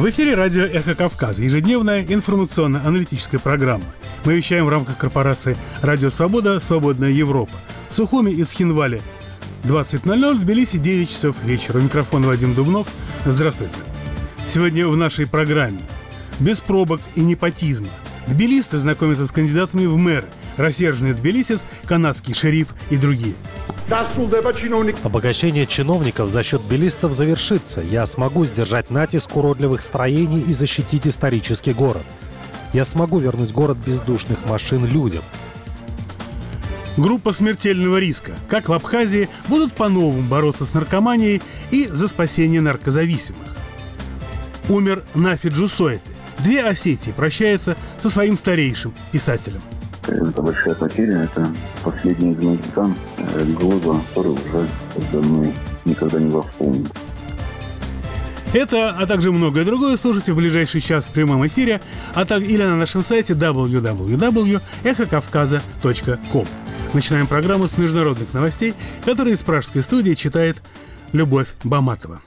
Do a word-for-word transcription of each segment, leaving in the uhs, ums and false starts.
В эфире радио «Эхо Кавказа», ежедневная информационно-аналитическая программа. Мы вещаем в рамках корпорации «Радио Свобода. Свободная Европа». В Сухуми и Цхинвале двадцать ноль ноль, в Тбилиси девять часов вечера. У микрофона Вадим Дубнов. Здравствуйте. Сегодня в нашей программе без пробок и непотизма. Тбилисцы знакомятся с кандидатами в мэры. Рассерженный тбилисец, канадский шериф и другие. Обогащение чиновников за счет тбилисцев завершится. Я смогу сдержать натиск уродливых строений и защитить исторический город. Я смогу вернуть город бездушных машин людям. Группа смертельного риска. Как в Абхазии будут по-новому бороться с наркоманией и за спасение наркозависимых. Умер Нафи Джусойты. Две Осетии прощаются со своим старейшим писателем. Это большая потеря. Это последний из магикан года, который уже за мной никогда не восполнит. Это, а также многое другое слушайте в ближайший час в прямом эфире, а также или на нашем сайте дабл ю дабл ю дабл ю точка эхо кавказа точка ком. Начинаем программу с международных новостей, которые из пражской студии читает Любовь Баматова.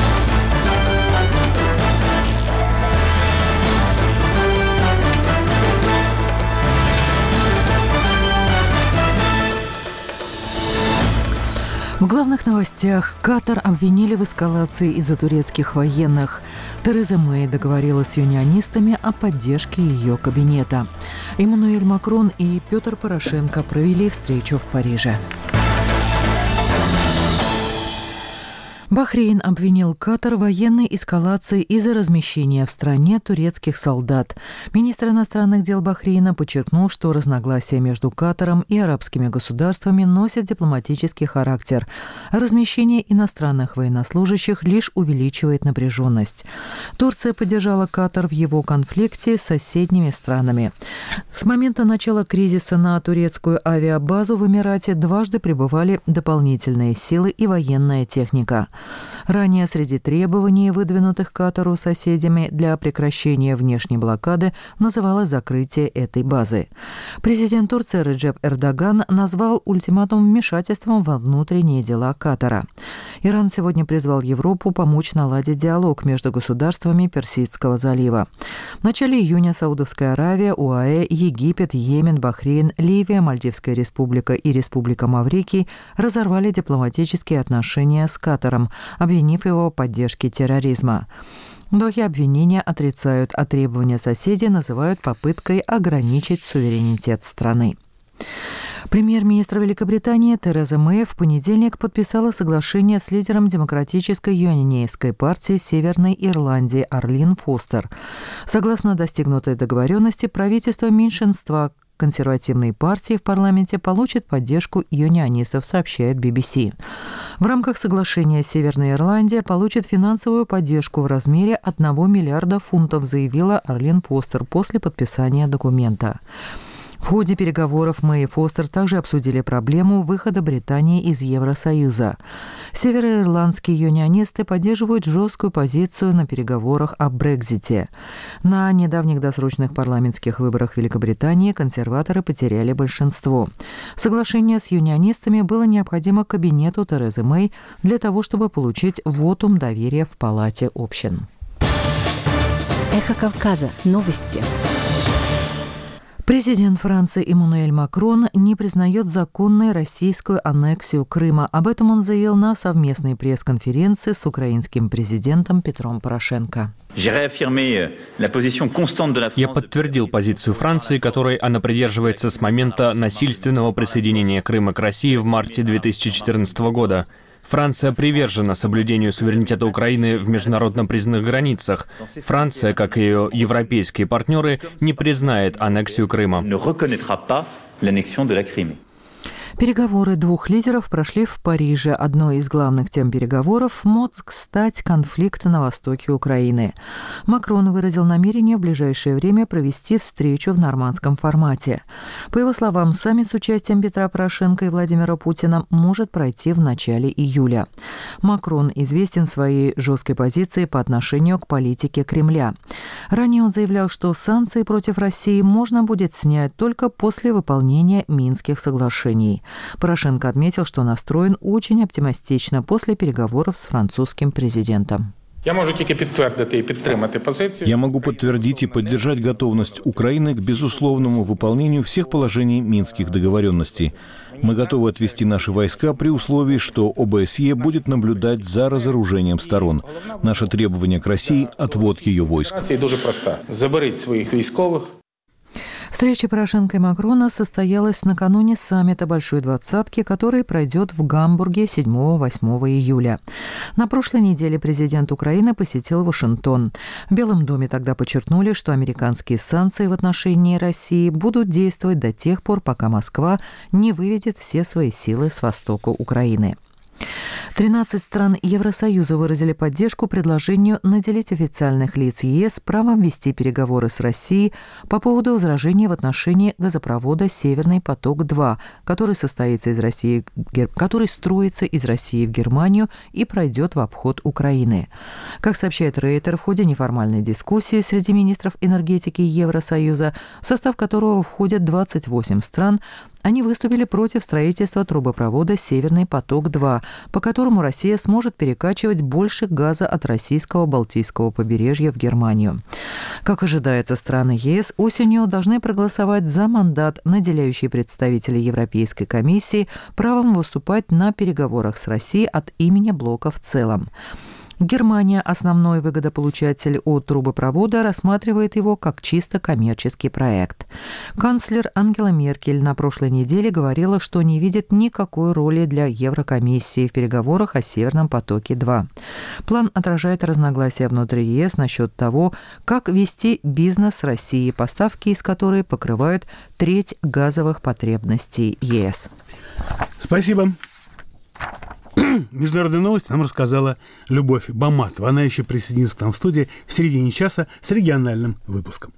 В главных новостях Катар обвинили в эскалации из-за турецких военных. Тереза Мэй договорилась с юнионистами о поддержке ее кабинета. Эммануэль Макрон и Петр Порошенко провели встречу в Париже. Бахрейн обвинил Катар в военной эскалации из-за размещения в стране турецких солдат. Министр иностранных дел Бахрейна подчеркнул, что разногласия между Катаром и арабскими государствами носят дипломатический характер, а размещение иностранных военнослужащих лишь увеличивает напряженность. Турция поддержала Катар в его конфликте с соседними странами. С момента начала кризиса на турецкую авиабазу в Эмирате дважды прибывали дополнительные силы и военная техника. Ранее среди требований, выдвинутых Катару соседями для прекращения внешней блокады, называлось закрытие этой базы. Президент Турции Реджеп Эрдоган назвал ультиматум вмешательством во внутренние дела Катара. Иран сегодня призвал Европу помочь наладить диалог между государствами Персидского залива. В начале июня Саудовская Аравия, ОАЭ, Египет, Йемен, Бахрейн, Ливия, Мальдивская республика и Республика Маврикий разорвали дипломатические отношения с Катаром, обвинив его в поддержке терроризма. В Дохе обвинения отрицают, а требования соседей называют попыткой ограничить суверенитет страны. Премьер-министр Великобритании Тереза Мэй в понедельник подписала соглашение с лидером демократической юнионистской партии Северной Ирландии Арлин Фостер. Согласно достигнутой договоренности, правительство меньшинства консервативной партии в парламенте получит поддержку юнионистов, сообщает би би си. В рамках соглашения Северная Ирландия получит финансовую поддержку в размере одного миллиарда фунтов, заявила Арлин Фостер после подписания документа. В ходе переговоров Мэй и Фостер также обсудили проблему выхода Британии из Евросоюза. Североирландские юнионисты поддерживают жесткую позицию на переговорах о Брексите. На недавних досрочных парламентских выборах Великобритании консерваторы потеряли большинство. Соглашение с юнионистами было необходимо кабинету Терезы Мэй для того, чтобы получить вотум доверия в Палате общин. Эхо Кавказа. Новости. Президент Франции Эммануэль Макрон не признает законной российскую аннексию Крыма. Об этом он заявил на совместной пресс-конференции с украинским президентом Петром Порошенко. Я подтвердил позицию Франции, которой она придерживается с момента насильственного присоединения Крыма к России в марте две тысячи четырнадцатого года. Франция привержена соблюдению суверенитета Украины в международно признанных границах. Франция, как и ее европейские партнеры, не признает аннексию Крыма. Переговоры двух лидеров прошли в Париже. Одной из главных тем переговоров мог стать конфликт на востоке Украины. Макрон выразил намерение в ближайшее время провести встречу в нормандском формате. По его словам, саммит с участием Петра Порошенко и Владимира Путина может пройти в начале июля. Макрон известен своей жесткой позицией по отношению к политике Кремля. Ранее он заявлял, что санкции против России можно будет снять только после выполнения Минских соглашений. Порошенко отметил, что настроен очень оптимистично после переговоров с французским президентом. Я могу подтвердить и поддержать готовность Украины к безусловному выполнению всех положений Минских договоренностей. Мы готовы отвести наши войска при условии, что ОБСЕ будет наблюдать за разоружением сторон. Наше требование к России – отвод ее войск. Дуже просто. Заберіть своїх військових. Встреча Порошенко и Макрона состоялась накануне саммита Большой Двадцатки, который пройдет в Гамбурге седьмого-восьмого июля. На прошлой неделе президент Украины посетил Вашингтон. В Белом доме тогда подчеркнули, что американские санкции в отношении России будут действовать до тех пор, пока Москва не выведет все свои силы с востока Украины. тринадцать стран Евросоюза выразили поддержку предложению наделить официальных лиц ЕС правом вести переговоры с Россией по поводу возражения в отношении газопровода «Северный поток-два», который, состоится из России, который строится из России в Германию и пройдет в обход Украины. Как сообщает Рейтер, в ходе неформальной дискуссии среди министров энергетики Евросоюза, в состав которого входят двадцать восемь стран, они выступили против строительства трубопровода «Северный поток-два», по которому Россия сможет перекачивать больше газа от российского Балтийского побережья в Германию. Как ожидается, страны ЕС осенью должны проголосовать за мандат, наделяющий представителей Европейской комиссии правом выступать на переговорах с Россией от имени блока в целом. Германия, основной выгодополучатель от трубопровода, рассматривает его как чисто коммерческий проект. Канцлер Ангела Меркель на прошлой неделе говорила, что не видит никакой роли для Еврокомиссии в переговорах о «Северном потоке-два». План отражает разногласия внутри ЕС насчет того, как вести бизнес с Россией, поставки из которой покрывают треть газовых потребностей ЕС. Спасибо. Международные новости нам рассказала Любовь Баматова. Она еще присоединится к нам в студии в середине часа с региональным выпуском.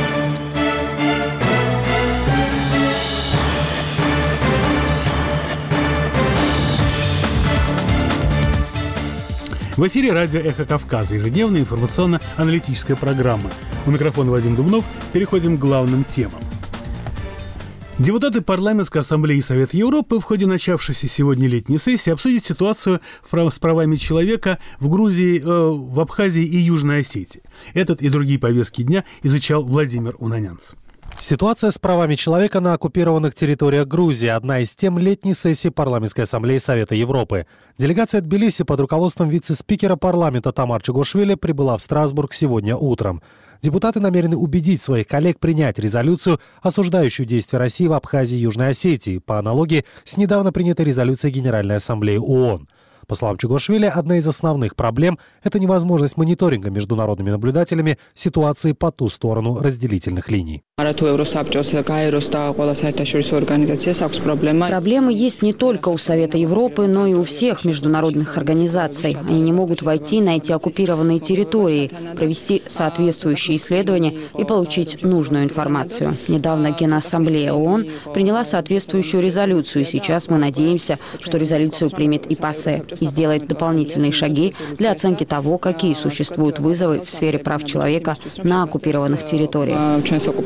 В эфире радио «Эхо Кавказа», ежедневная информационно-аналитическая программа. У микрофона Вадим Дубнов. Переходим к главным темам. Депутаты Парламентской ассамблеи Совета Европы в ходе начавшейся сегодня летней сессии обсудят ситуацию с правами человека в Грузии, э, в Абхазии и Южной Осетии. Этот и другие повестки дня изучал Владимир Унанянц. Ситуация с правами человека на оккупированных территориях Грузии – одна из тем летней сессии Парламентской ассамблеи Совета Европы. Делегация Тбилиси под руководством вице-спикера парламента Тамар Чугошвили прибыла в Страсбург сегодня утром. Депутаты намерены убедить своих коллег принять резолюцию, осуждающую действия России в Абхазии и Южной Осетии, по аналогии с недавно принятой резолюцией Генеральной Ассамблеи ООН. По словам Чугошвили, одна из основных проблем – это невозможность мониторинга международными наблюдателями ситуации по ту сторону разделительных линий. Проблемы есть не только у Совета Европы, но и у всех международных организаций. Они не могут войти на эти оккупированные территории, провести соответствующие исследования и получить нужную информацию. Недавно Генассамблея ООН приняла соответствующую резолюцию, и сейчас мы надеемся, что резолюцию примет и ПАСЕ и сделает дополнительные шаги для оценки того, какие существуют вызовы в сфере прав человека на оккупированных территориях.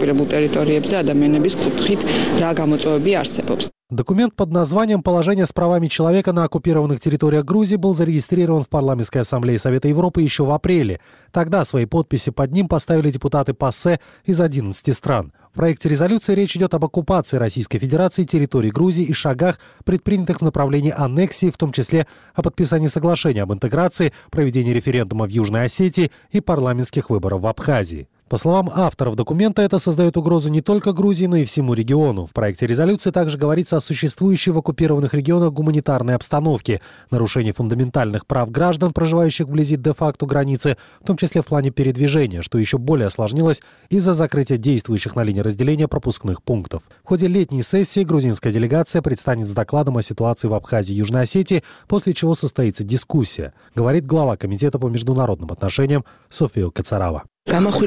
Документ под названием «Положение с правами человека на оккупированных территориях Грузии» был зарегистрирован в Парламентской ассамблее Совета Европы еще в апреле. Тогда свои подписи под ним поставили депутаты ПАСЕ из одиннадцати стран. В проекте резолюции речь идет об оккупации Российской Федерации территории Грузии и шагах, предпринятых в направлении аннексии, в том числе о подписании соглашения об интеграции, проведении референдума в Южной Осетии и парламентских выборов в Абхазии. По словам авторов документа, это создает угрозу не только Грузии, но и всему региону. В проекте резолюции также говорится о существующей в оккупированных регионах гуманитарной обстановке, нарушении фундаментальных прав граждан, проживающих вблизи де-факто границы, в том числе в плане передвижения, что еще более осложнилось из-за закрытия действующих на линии разделения пропускных пунктов. В ходе летней сессии грузинская делегация предстанет с докладом о ситуации в Абхазии и Южной Осетии, после чего состоится дискуссия, говорит глава Комитета по международным отношениям София Кацарава. Особое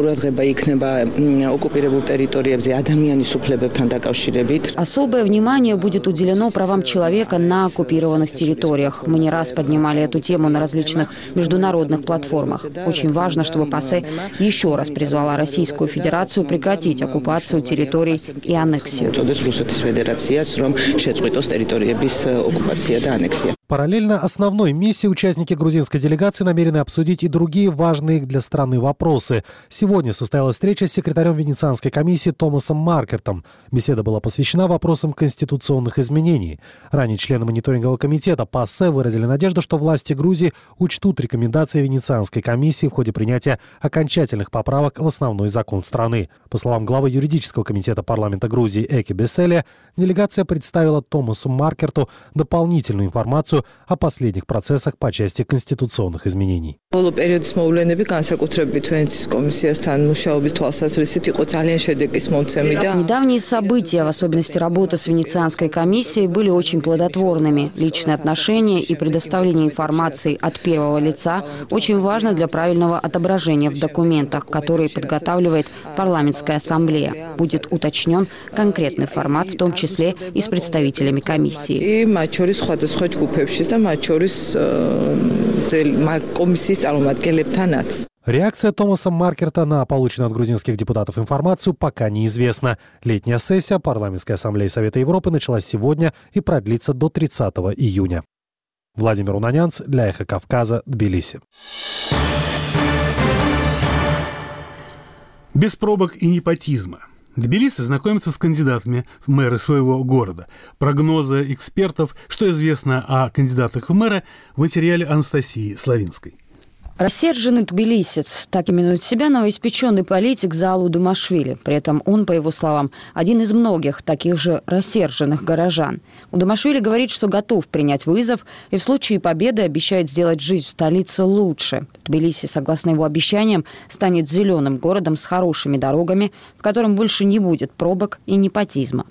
внимание будет уделено правам человека на оккупированных территориях. Мы не раз поднимали эту тему на различных международных платформах. Очень важно, чтобы ПАСЕ еще раз призвала Российскую Федерацию прекратить оккупацию территорий и аннексию. Параллельно основной миссии участники грузинской делегации намерены обсудить и другие важные для страны вопросы. Сегодня состоялась встреча с секретарем Венецианской комиссии Томасом Маркертом. Беседа была посвящена вопросам конституционных изменений. Ранее члены мониторингового комитета ПАСЕ выразили надежду, что власти Грузии учтут рекомендации Венецианской комиссии в ходе принятия окончательных поправок в основной закон страны. По словам главы юридического комитета парламента Грузии Эки Беселия, делегация представила Томасу Маркерту дополнительную информацию о последних процессах по части конституционных изменений. Недавние события, в особенности работа с Венецианской комиссией, были очень плодотворными. Личные отношения и предоставление информации от первого лица очень важно для правильного отображения в документах, которые подготавливает парламентская ассамблея. Будет уточнен конкретный формат, в том числе и с представителями комиссии. Реакция Томаса Маркерта на полученную от грузинских депутатов информацию пока неизвестна. Летняя сессия Парламентской ассамблеи Совета Европы началась сегодня и продлится до тридцатого июня. Владимир Унанянц для «Эхо Кавказа», Тбилиси. Без пробок и непотизма. Тбилиси знакомится с кандидатами в мэры своего города. Прогнозы экспертов, что известно о кандидатах в мэры, в материале Анастасии Славинской. Рассерженный тбилисец, так именует себя новоиспеченный политик Заалу Думашвили. При этом он, по его словам, один из многих таких же рассерженных горожан. Думашвили говорит, что готов принять вызов и в случае победы обещает сделать жизнь в столице лучше. Тбилиси, согласно его обещаниям, станет зеленым городом с хорошими дорогами, в котором больше не будет пробок и непотизма.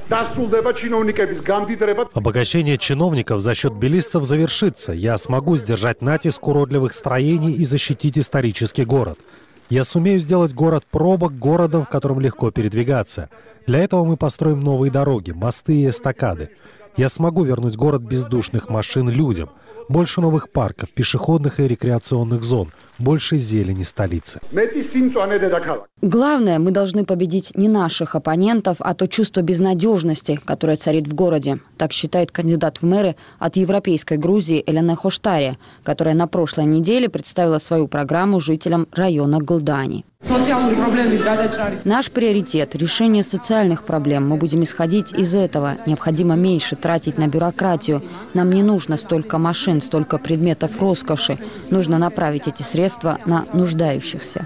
Обогащение чиновников за счет тбилисцев завершится. Я смогу сдержать натиск уродливых строений и защитить исторический город. Я сумею сделать город пробок городом, в котором легко передвигаться. Для этого мы построим новые дороги, мосты и эстакады. Я смогу вернуть город бездушных машин людям. Больше новых парков, пешеходных и рекреационных зон. Больше зелени столицы. Главное, мы должны победить не наших оппонентов, а то чувство безнадежности, которое царит в городе. Так считает кандидат в мэры от Европейской Грузии Элена Хоштария, которая на прошлой неделе представила свою программу жителям района Глдани. Наш приоритет – решение социальных проблем. Мы будем исходить из этого. Необходимо меньше тратить на бюрократию. Нам не нужно столько машин, столько предметов роскоши. Нужно направить эти средства на нуждающихся.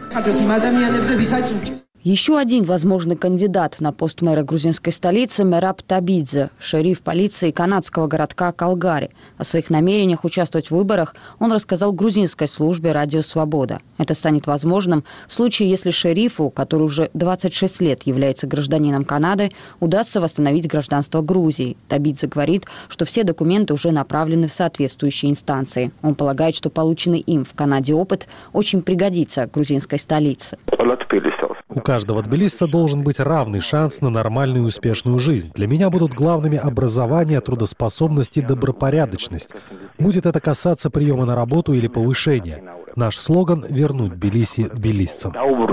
Еще один возможный кандидат на пост мэра грузинской столицы – Мераб Табидзе, шериф полиции канадского городка Калгари. О своих намерениях участвовать в выборах он рассказал грузинской службе «Радио Свобода». Это станет возможным в случае, если шерифу, который уже двадцать шесть лет является гражданином Канады, удастся восстановить гражданство Грузии. Табидзе говорит, что все документы уже направлены в соответствующие инстанции. Он полагает, что полученный им в Канаде опыт очень пригодится грузинской столице. У каждого тбилисца должен быть равный шанс на нормальную и успешную жизнь. Для меня будут главными образование, трудоспособность и добропорядочность. Будет это касаться приема на работу или повышения. Наш слоган – «Вернуть Тбилиси тбилисцам»,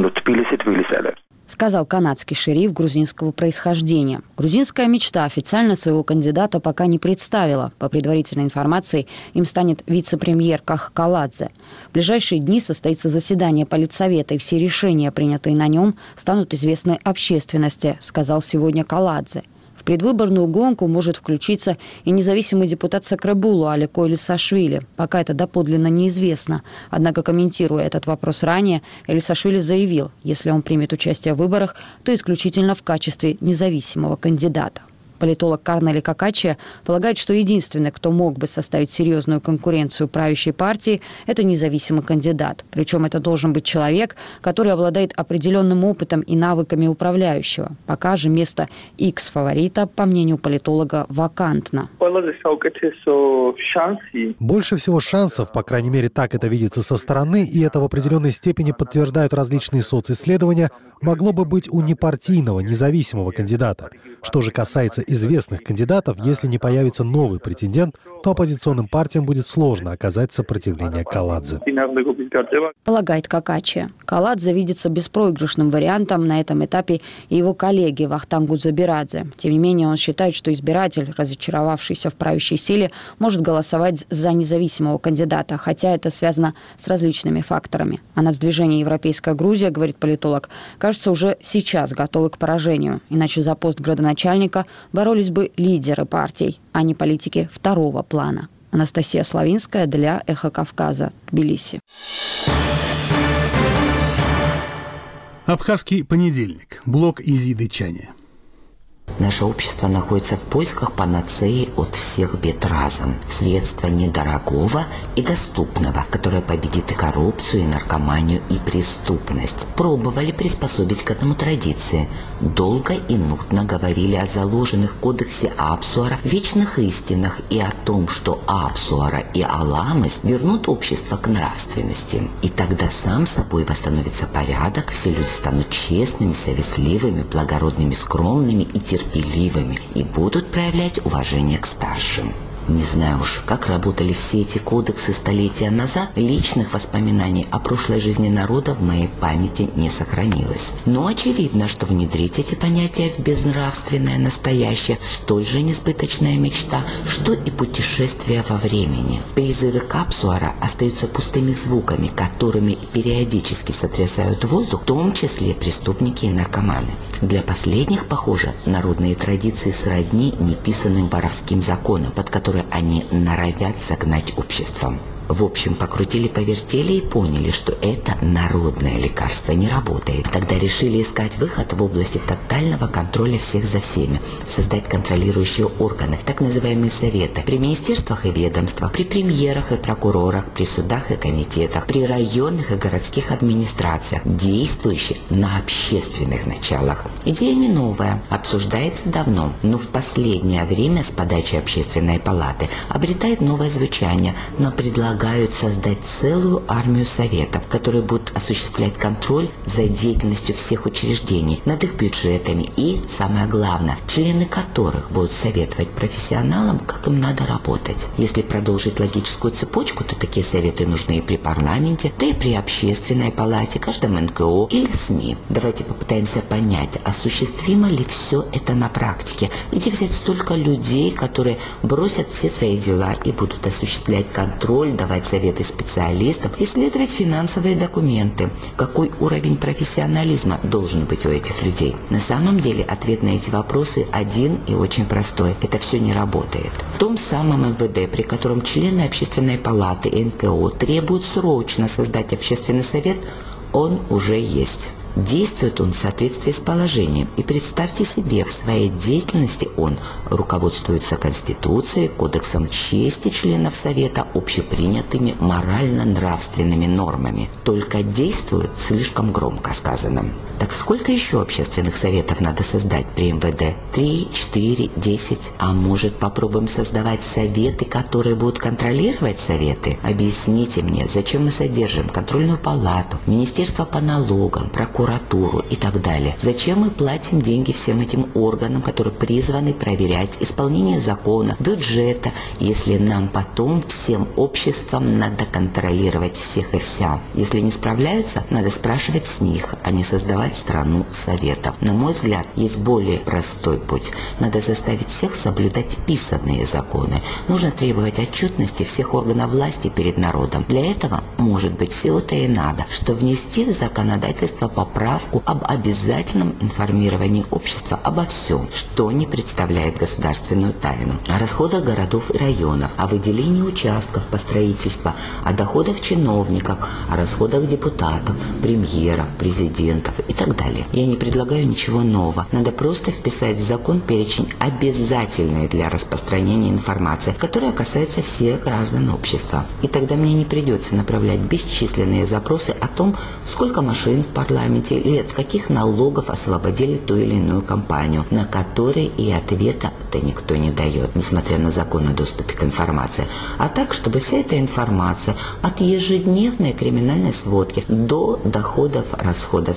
сказал канадский шериф грузинского происхождения. Грузинская мечта официально своего кандидата пока не представила. По предварительной информации, им станет вице-премьер Ках Каладзе. В ближайшие дни состоится заседание Политсовета, и все решения, принятые на нем, станут известны общественности, сказал сегодня Каладзе. В предвыборную гонку может включиться и независимый депутат Сакрабулу Алико Элисашвили. Пока это доподлинно неизвестно. Однако, комментируя этот вопрос ранее, Элисашвили заявил, если он примет участие в выборах, то исключительно в качестве независимого кандидата. Политолог Карнели Какачия полагает, что единственный, кто мог бы составить серьезную конкуренцию правящей партии, это независимый кандидат. Причем это должен быть человек, который обладает определенным опытом и навыками управляющего. Пока же место X-фаворита, по мнению политолога, вакантно. Больше всего шансов, по крайней мере так это видится со стороны, и это в определенной степени подтверждают различные социсследования, могло бы быть у непартийного, независимого кандидата. Что же касается известных кандидатов, если не появится новый претендент, то оппозиционным партиям будет сложно оказать сопротивление Каладзе. Полагает Какачи. Каладзе видится беспроигрышным вариантом на этом этапе и его коллеги Вахтангу Забирадзе. Тем не менее, он считает, что избиратель, разочаровавшийся в правящей силе, может голосовать за независимого кандидата, хотя это связано с различными факторами. А нацдвижение «Европейская Грузия», говорит политолог, кажется, уже сейчас готовы к поражению. Иначе за пост градоначальника боролись бы лидеры партий, а не политики второго плана. Анастасия Славинская для «Эхо Кавказа», Тбилиси. Абхазский понедельник. Блог Изиды Чани. Наше общество находится в поисках панацеи от всех бед разом. Средства недорогого и доступного, которое победит и коррупцию, и наркоманию, и преступность. Пробовали приспособить к этому традиции. Долго и нудно говорили о заложенных в кодексе Апсуара вечных истинах и о том, что Апсуара и Аламыс вернут общество к нравственности. И тогда сам собой восстановится порядок, все люди станут честными, совестливыми, благородными, скромными и терпеливыми и будут проявлять уважение к старшим. Не знаю уж, как работали все эти кодексы столетия назад, личных воспоминаний о прошлой жизни народа в моей памяти не сохранилось. Но очевидно, что внедрить эти понятия в безнравственное настоящее столь же несбыточная мечта, что и путешествие во времени. Призывы к Апсуара остаются пустыми звуками, которыми периодически сотрясают воздух, в том числе преступники и наркоманы. Для последних, похоже, народные традиции сродни неписанным воровским законам, под которым они норовят загнать обществом. В общем, покрутили-повертели и поняли, что это народное лекарство не работает. Тогда решили искать выход в области тотального контроля всех за всеми, создать контролирующие органы, так называемые советы, при министерствах и ведомствах, при премьерах и прокурорах, при судах и комитетах, при районных и городских администрациях, действующие на общественных началах. Идея не новая, обсуждается давно, но в последнее время с подачи Общественной палаты обретает новое звучание, но предлагает Предлагают создать целую армию советов, которые будут осуществлять контроль за деятельностью всех учреждений, над их бюджетами и, самое главное, члены которых будут советовать профессионалам, как им надо работать. Если продолжить логическую цепочку, то такие советы нужны и при парламенте, да и при Общественной палате, каждом эн ка о или СМИ. Давайте попытаемся понять, осуществимо ли все это на практике, где взять столько людей, которые бросят все свои дела и будут осуществлять контроль, давать советы специалистам, исследовать финансовые документы. Какой уровень профессионализма должен быть у этих людей? На самом деле ответ на эти вопросы один и очень простой. Это все не работает. В том самом эм вэ дэ, при котором члены Общественной палаты и эн ка о требуют срочно создать общественный совет, он уже есть. Действует он в соответствии с положением. И представьте себе, в своей деятельности он руководствуется Конституцией, Кодексом чести членов Совета, общепринятыми морально-нравственными нормами. Только действует слишком громко сказанным. Так сколько еще общественных советов надо создать при эм вэ дэ? Три, четыре, десять? А может, попробуем создавать советы, которые будут контролировать советы? Объясните мне, зачем мы содержим контрольную палату, министерство по налогам, прокуратуру и так далее? Зачем мы платим деньги всем этим органам, которые призваны проверять исполнение закона, бюджета, если нам потом всем обществом надо контролировать всех и вся? Если не справляются, надо спрашивать с них, а не создавать страну советов. На мой взгляд, есть более простой путь. Надо заставить всех соблюдать писанные законы. Нужно требовать отчетности всех органов власти перед народом. Для этого, может быть, всего-то и надо, что внести в законодательство поправку об обязательном информировании общества обо всем, что не представляет государственную тайну. О расходах городов и районов, о выделении участков по строительству, о доходах чиновников, о расходах депутатов, премьеров, президентов и так далее. Я не предлагаю ничего нового. Надо просто вписать в закон перечень обязательной для распространения информации, которая касается всех граждан общества. И тогда мне не придется направлять бесчисленные запросы о том, сколько машин в парламенте или от каких налогов освободили ту или иную компанию, на которые и ответа-то никто не дает, несмотря на закон о доступе к информации. А так, чтобы вся эта информация от ежедневной криминальной сводки до доходов, расходов чиновников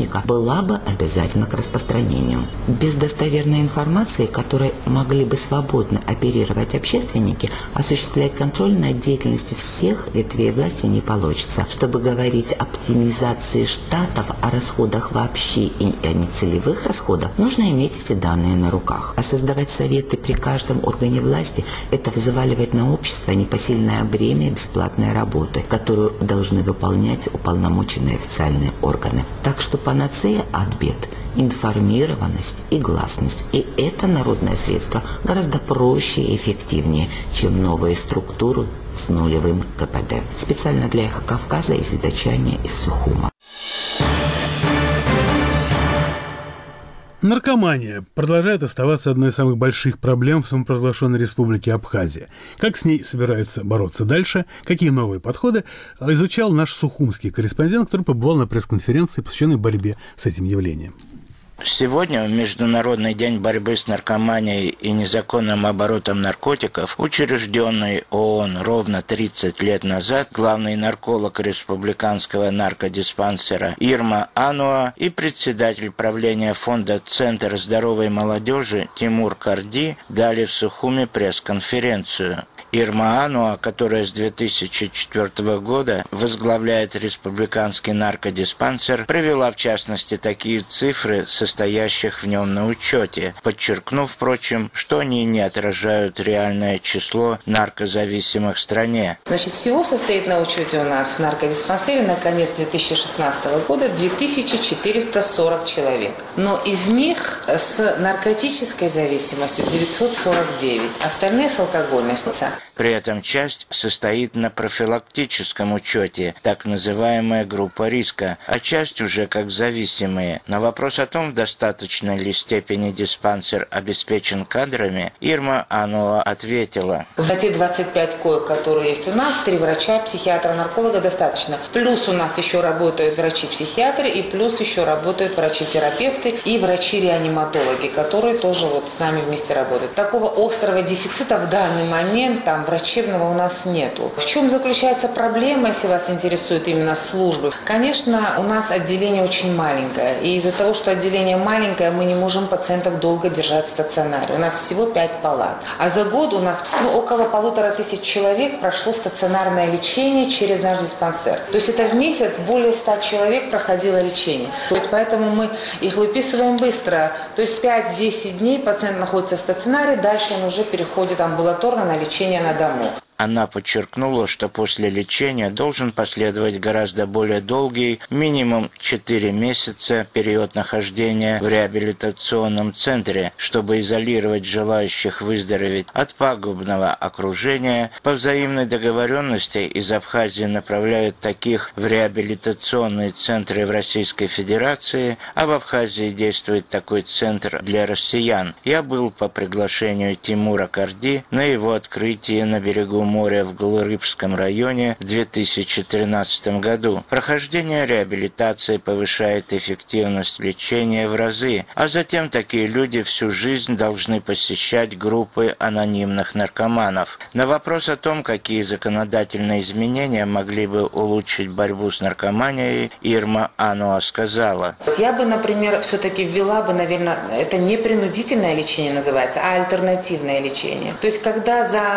чиновника была бы обязательна к распространению. Без достоверной информации, которой могли бы свободно оперировать общественники, осуществлять контроль над деятельностью всех ветвей власти не получится. Чтобы говорить о оптимизации штатов, о расходах вообще и о нецелевых расходах, нужно иметь эти данные на руках. А создавать советы при каждом органе власти – это взваливать на общество непосильное бремя бесплатной работы, которую должны выполнять уполномоченные официальные органы. Так что панацея от бед – информированность и гласность. И это народное средство гораздо проще и эффективнее, чем новые структуры с нулевым ка пэ дэ. Специально для «Эхо Кавказа» из Идачания, из Сухума. Наркомания продолжает оставаться одной из самых больших проблем в самопровозглашенной республике Абхазия. Как с ней собираются бороться дальше, какие новые подходы, изучал наш сухумский корреспондент, который побывал на пресс-конференции, посвященной борьбе с этим явлением. Сегодня, в Международный день борьбы с наркоманией и незаконным оборотом наркотиков, учрежденный ООН ровно тридцать лет назад, главный нарколог республиканского наркодиспансера Ирма Ануа и председатель правления фонда «Центр здоровой молодежи» Тимур Карди дали в Сухуме пресс-конференцию. Ирма Ануа, которая с две тысячи четвёртого года возглавляет республиканский наркодиспансер, привела в частности такие цифры, состоящих в нем на учете, подчеркнув, впрочем, что они не отражают реальное число наркозависимых в стране. Значит, всего состоит на учете у нас в наркодиспансере на конец две тысячи шестнадцатого года две тысячи четыреста сорок человек. Но из них с наркотической зависимостью девятьсот сорок девять, остальные с алкогольной. При этом часть состоит на профилактическом учете, так называемая группа риска, а часть уже как зависимые. На вопрос о том, в достаточной ли степени диспансер обеспечен кадрами, Ирма Ануа ответила: За те двадцать пять коек, которые есть у нас, три врача, психиатра, нарколога достаточно. Плюс у нас еще работают врачи-психиатры, и плюс еще работают врачи-терапевты и врачи-реаниматологи, которые тоже вот с нами вместе работают. Такого острого дефицита в данный момент там врачебного у нас нету. В чем заключается проблема, если вас интересует именно службы? Конечно, у нас отделение очень маленькое, и из-за того, что отделение маленькое, мы не можем пациентов долго держать в стационаре. У нас всего пять палат. А за год у нас ну, около полутора тысяч человек прошло стационарное лечение через наш диспансер. То есть это в месяц более ста человек проходило лечение. То есть поэтому мы их выписываем быстро. То есть пять-десять дней пациент находится в стационаре, дальше он уже переходит амбулаторно на лечение на дому. Она подчеркнула, что после лечения должен последовать гораздо более долгий, минимум четыре месяца, период нахождения в реабилитационном центре, чтобы изолировать желающих выздороветь от пагубного окружения. По взаимной договоренности из Абхазии направляют таких в реабилитационные центры в Российской Федерации, а в Абхазии действует такой центр для россиян. Я был по приглашению Тимура Карди на его открытии на берегу моря в Голорыбском районе в две тысячи тринадцатом году. Прохождение реабилитации повышает эффективность лечения в разы, а затем такие люди всю жизнь должны посещать группы анонимных наркоманов. На вопрос о том, какие законодательные изменения могли бы улучшить борьбу с наркоманией, Ирма Ануа сказала: Я бы, например, все-таки ввела бы, наверное, это не принудительное лечение называется, а альтернативное лечение. То есть, когда за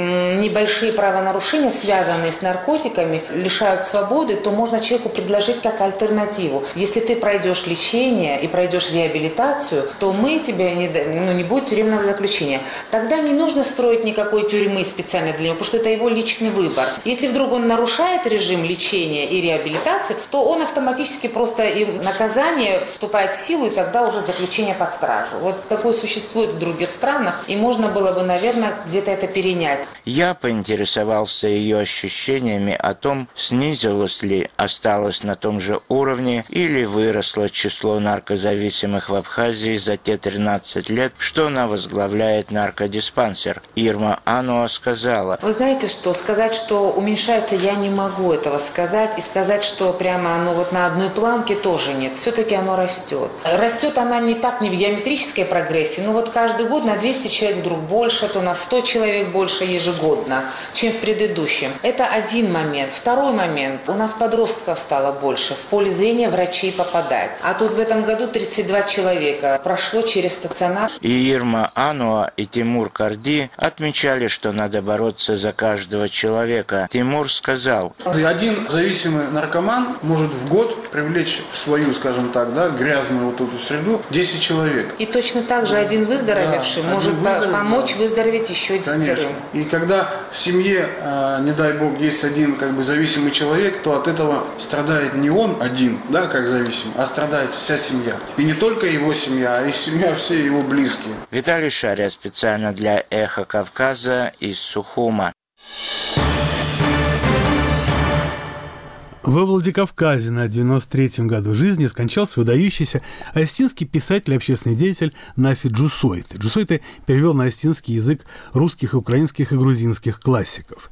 м, небольшие правонарушения, связанные с наркотиками, лишают свободы, то можно человеку предложить как альтернативу. Если ты пройдешь лечение и пройдешь реабилитацию, то мы тебе не, ну, не будет тюремного заключения. Тогда не нужно строить никакой тюрьмы специально для него, потому что это его личный выбор. Если вдруг он нарушает режим лечения и реабилитации, то он автоматически просто и наказание вступает в силу, и тогда уже заключение под стражу. Вот такое существует в других странах, и можно было бы, наверное, где-то это перенять. Я поинтересовался ее ощущениями о том, снизилось ли, осталось на том же уровне или выросло число наркозависимых в Абхазии за те тринадцать лет, что она возглавляет наркодиспансер. Ирма Ануа сказала: Вы знаете что, сказать, что уменьшается, я не могу этого сказать, и сказать, что прямо оно вот на одной планке тоже нет. Все-таки оно растет. Растет она не так, не в геометрической прогрессии, но вот каждый год на двести человек вдруг больше, то на сто человек больше ежегодно. сильно, чем в предыдущем. Это один момент. Второй момент. У нас подростков стало больше. В поле зрения врачей попадать. А тут в этом году тридцать два человека прошло через стационар. И Ирма Ануа, и Тимур Карди отмечали, что надо бороться за каждого человека. Тимур сказал: один зависимый наркоман может в год привлечь в свою, скажем так, да, грязную вот эту среду десять человек. И точно так же один выздоровевший да, может один помочь выздороветь еще десятерым. И когда в семье, э, не дай бог, есть один как бы зависимый человек, то от этого страдает не он один, да, как зависимый, а страдает вся семья. И не только его семья, а и семья все его близкие. Виталий Шария специально для «Эхо Кавказа» из Сухума. Во Владикавказе на девяносто третьем году жизни скончался выдающийся остинский писатель и общественный деятель Нафи Джусойты. Джусойты перевел на остинский язык русских, украинских и грузинских классиков.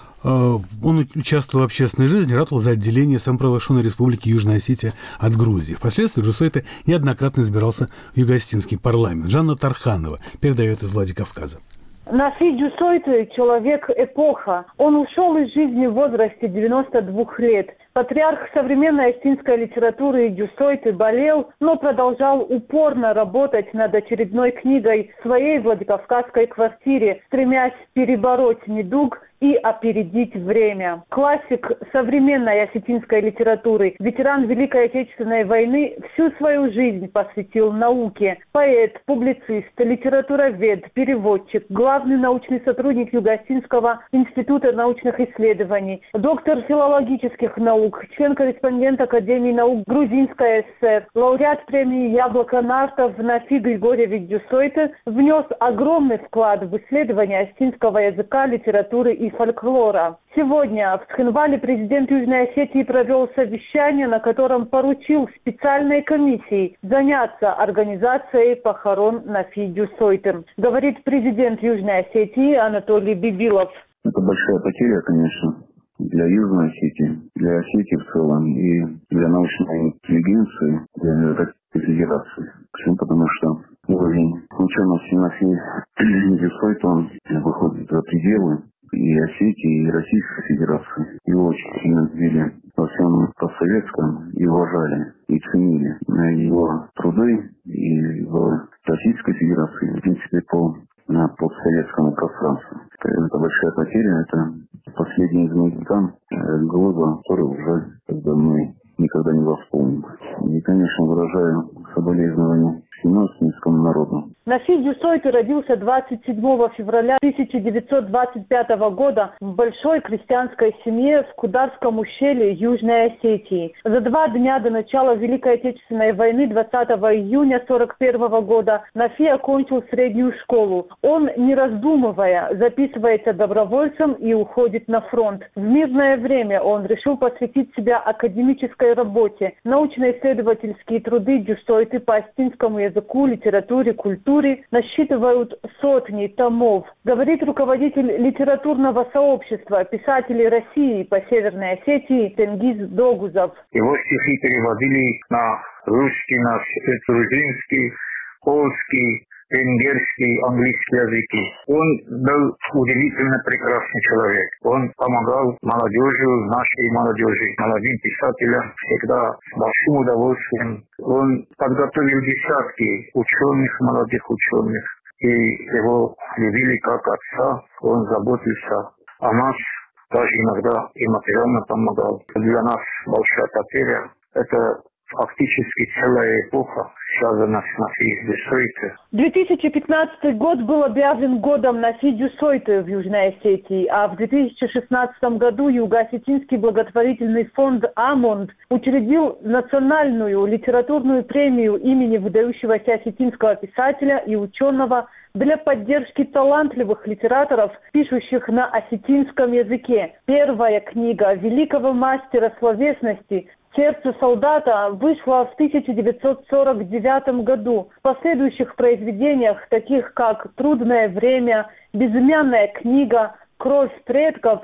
Он участвовал в общественной жизни, ратовал за отделение самопровозглашенной республики Южная Осетия от Грузии. Впоследствии Джусойты неоднократно избирался в Юго-Осетинский парламент. Жанна Тарханова передает из Владикавказа. Нафи Джусойты – человек-эпоха. Он ушел из жизни в возрасте девяноста двух лет. Патриарх современной остинской литературы Джусойты болел, но продолжал упорно работать над очередной книгой в своей Владикавказской квартире, стремясь перебороть недуг и опередить время. Классик современной осетинской литературы, ветеран Великой Отечественной войны, всю свою жизнь посвятил науке. Поэт, публицист, литературовед, переводчик, главный научный сотрудник Юго-Осетинского института научных исследований, доктор филологических наук, член-корреспондент Академии наук Грузинской ССР, лауреат премии «Яблоко Нартов» Нафи Григорьевич Джусойты внес огромный вклад в исследование осетинского языка, литературы и фольклора. Сегодня в Цхинвале президент Южной Осетии провел совещание, на котором поручил специальной комиссии заняться организацией похорон Нафи Джусойты. Говорит президент Южной Осетии Анатолий Бибилов. Это большая потеря, конечно, для Южной Осетии, для Осетии в целом и для научной интеллигенции, для Российской Федерации. Почему? Потому что уровень учености Нафи Джусойты, он выходит за пределы и Осетии, и Российской Федерации. Его очень сильно любили во всем постсоветском и уважали, и ценили его труды и в Российской Федерации, в принципе, по на постсоветскому пространству. Это большая потеря, это последний из музыкан года, который уже когда мы никогда не восполним. И, конечно, выражаю соболезнования всему осетинскому народу. Нафи Джусойты родился двадцать седьмого февраля тысяча девятьсот двадцать пятого года в большой крестьянской семье в Кударском ущелье Южной Осетии. За два дня до начала Великой Отечественной войны двадцатого июня сорок первого года Нафи окончил среднюю школу. Он, не раздумывая, записывается добровольцем и уходит на фронт. В мирное время он решил посвятить себя академической работе. Научно-исследовательские труды Джусойты по осетинскому языку, литературе, культуре насчитывают сотни томов. Говорит руководитель литературного сообщества писателей России по Северной Осетии Тенгиз Догузов. Его стихи переводили на русский, на грузинский, польский, венгерский, английский языки. Он был удивительно прекрасный человек. Он помогал молодежи, нашей молодежи, молодым писателям всегда с большим удовольствием. Он подготовил десятки ученых, молодых ученых, и его любили как отца. Он заботился о нас, даже иногда и материально помогал. Для нас большая потеря – это фактически целая эпоха, связана с Нафи Джусойты. две тысячи пятнадцатый год был объявлен годом Нафи Джусойты в Южной Осетии, а в две тысячи шестнадцатом году Юго-Осетинский благотворительный фонд «Амонд» учредил национальную литературную премию имени выдающегося осетинского писателя и ученого для поддержки талантливых литераторов, пишущих на осетинском языке. Первая книга великого мастера словесности «Сердце солдата» вышла в тысяча девятьсот сорок девятом году. В последующих произведениях, таких как «Трудное время», «Безымянная книга», «Кровь предков»,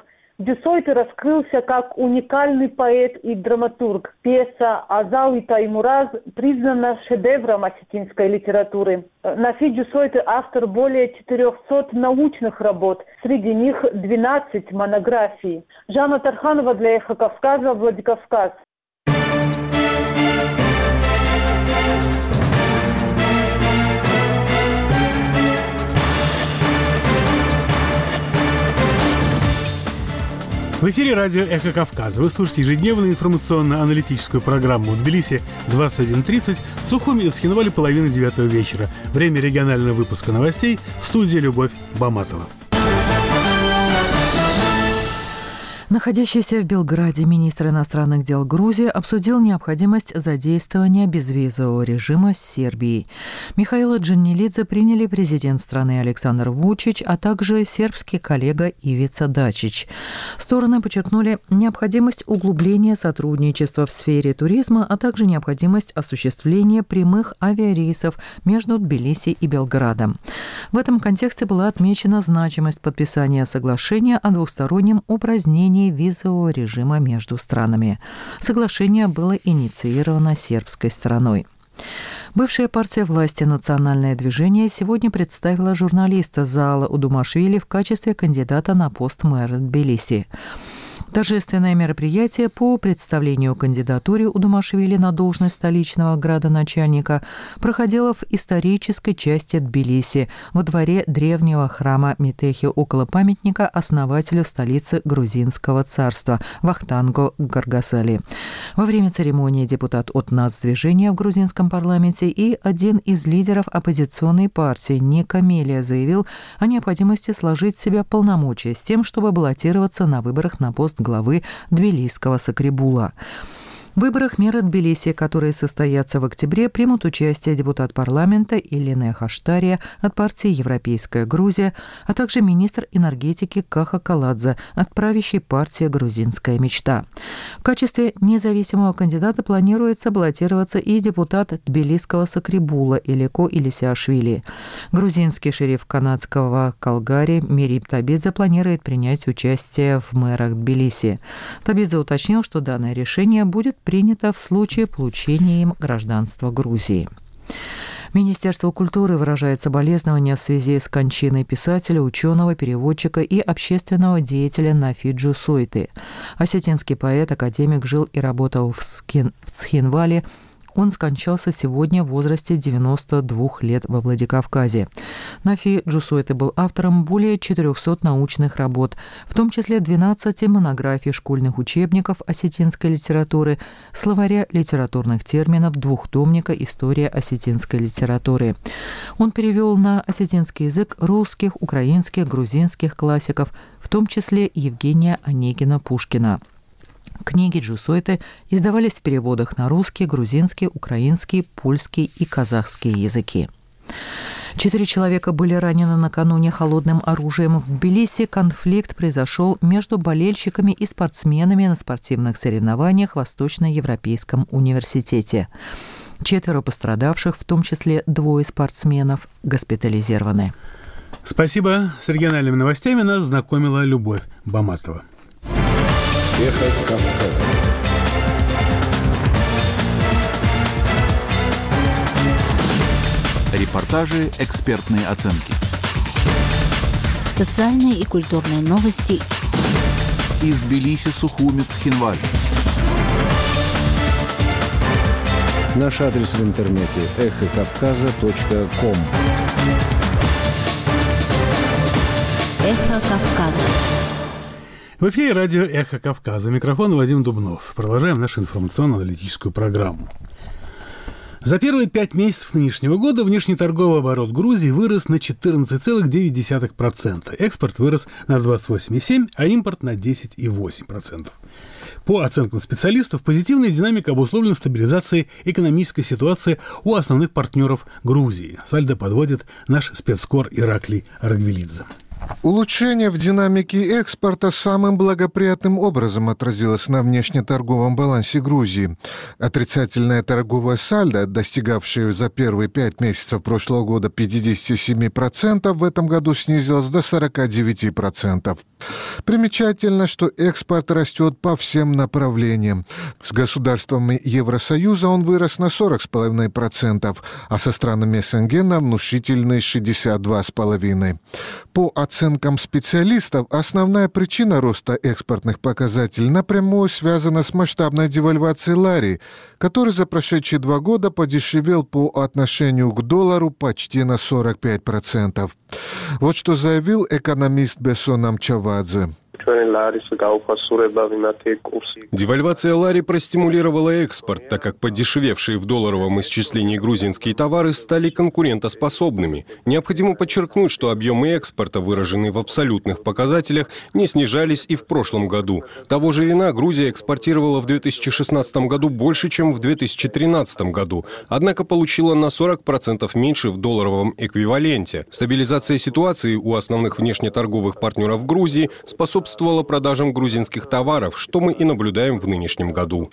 Дюсойте раскрылся как уникальный поэт и драматург. Пьеса «Азал и Таймураз» признана шедевром осетинской литературы. Нафи Дюсойте автор более четырехсот научных работ, среди них двенадцать монографий. Жанна Тарханова для «Эхо Кавказа», Владикавказ. В эфире радио «Эхо Кавказа». Вы слушаете ежедневную информационно-аналитическую программу в Тбилиси двадцать один тридцать, в Сухуми и Цхинвале половины девятого вечера. Время регионального выпуска новостей, в студии Любовь Баматова. Находящийся в Белграде министр иностранных дел Грузии обсудил необходимость задействования безвизового режима с Сербией. Михаила Джаннилидзе приняли президент страны Александр Вучич, а также сербский коллега Ивица Дачич. Стороны подчеркнули необходимость углубления сотрудничества в сфере туризма, а также необходимость осуществления прямых авиарейсов между Тбилиси и Белградом. В этом контексте была отмечена значимость подписания соглашения о двустороннем упразднении визового режима между странами. Соглашение было инициировано сербской стороной. Бывшая партия власти «Национальное движение» сегодня представила журналиста Заала Удумашвили в качестве кандидата на пост мэра Тбилиси. Торжественное мероприятие по представлению кандидатуре Удумашвили на должность столичного градоначальника проходило в исторической части Тбилиси, во дворе древнего храма Метехи, около памятника основателю столицы грузинского царства Вахтангу Гаргасали. Во время церемонии депутат от Нацдвижения в грузинском парламенте и один из лидеров оппозиционной партии Ника Мелия заявил о необходимости сложить в себя полномочия с тем, чтобы баллотироваться на выборах на пост главы Тбилисского Сакрибула. В выборах мэра Тбилиси, которые состоятся в октябре, примут участие депутат парламента Илина Хаштария от партии «Европейская Грузия», а также министр энергетики Каха Каладзе от правящей партии «Грузинская мечта». В качестве независимого кандидата планируется баллотироваться и депутат Тбилисского Сакрибула Илико Илисиашвили. Грузинский шериф канадского Калгари Мирим Табидзе планирует принять участие в мэрах Тбилиси. Табидзе уточнил, что данное решение будет принято в случае получения им гражданства Грузии. Министерство культуры выражает соболезнования в связи с кончиной писателя, ученого, переводчика и общественного деятеля Нафи Джусойте. Осетинский поэт, академик, жил и работал в, Скин... в Цхинвале. Он скончался сегодня в возрасте девяноста двух лет во Владикавказе. Нафи Джусойте был автором более четырехсот научных работ, в том числе двенадцати монографий школьных учебников осетинской литературы, словаря литературных терминов, двухтомника «История осетинской литературы». Он перевел на осетинский язык русских, украинских, грузинских классиков, в том числе Евгения Онегина Пушкина. Книги Джусойте издавались в переводах на русский, грузинский, украинский, польский и казахский языки. Четыре человека были ранены накануне холодным оружием в Тбилиси. Конфликт произошел между болельщиками и спортсменами на спортивных соревнованиях в Восточноевропейском университете. Четверо пострадавших, в том числе двое спортсменов, госпитализированы. Спасибо. С региональными новостями нас знакомила Любовь Баматова. Эхо Кавказа. Репортажи, экспертные оценки. Социальные и культурные новости. Из Тбилиси, Сухуми, Цхинваль. Наш адрес в интернете эхо кавказа точка ком. Эхо Кавказа. В эфире радио «Эхо Кавказа». У микрофона Вадим Дубнов. Продолжаем нашу информационно-аналитическую программу. За первые пять месяцев нынешнего года внешнеторговый оборот Грузии вырос на четырнадцать целых девять десятых процента. Экспорт вырос на двадцать восемь целых семь десятых процента, а импорт на десять целых восемь десятых процента. По оценкам специалистов, позитивная динамика обусловлена стабилизацией экономической ситуации у основных партнеров Грузии. Сальдо подводит наш спецкор Ираклий Аргвелидзе. Улучшение в динамике экспорта самым благоприятным образом отразилось на внешнеторговом балансе Грузии. Отрицательное торговое сальдо, достигавшее за первые пять месяцев прошлого года пятьдесят семь процентов, в этом году снизилось до сорок девять процентов. Примечательно, что экспорт растет по всем направлениям. С государствами Евросоюза он вырос на сорок целых пять десятых процента, а со странами СНГ на внушительные шестьдесят два целых пять десятых процента. По оценкам специалистов, основная причина роста экспортных показателей напрямую связана с масштабной девальвацией лари, который за прошедшие два года подешевел по отношению к доллару почти на сорок пять процентов. Вот что заявил экономист Бесон Амчавадзе. Девальвация лари простимулировала экспорт, так как подешевевшие в долларовом исчислении грузинские товары стали конкурентоспособными. Необходимо подчеркнуть, что объемы экспорта, выраженные в абсолютных показателях, не снижались и в прошлом году. Того же вина Грузия экспортировала в две тысячи шестнадцатом году больше, чем в две тысячи тринадцатом году, однако получила на сорок процентов меньше в долларовом эквиваленте. Стабилизация ситуации у основных внешнеторговых партнеров Грузии способствовала продажам грузинских товаров, что мы и наблюдаем в нынешнем году.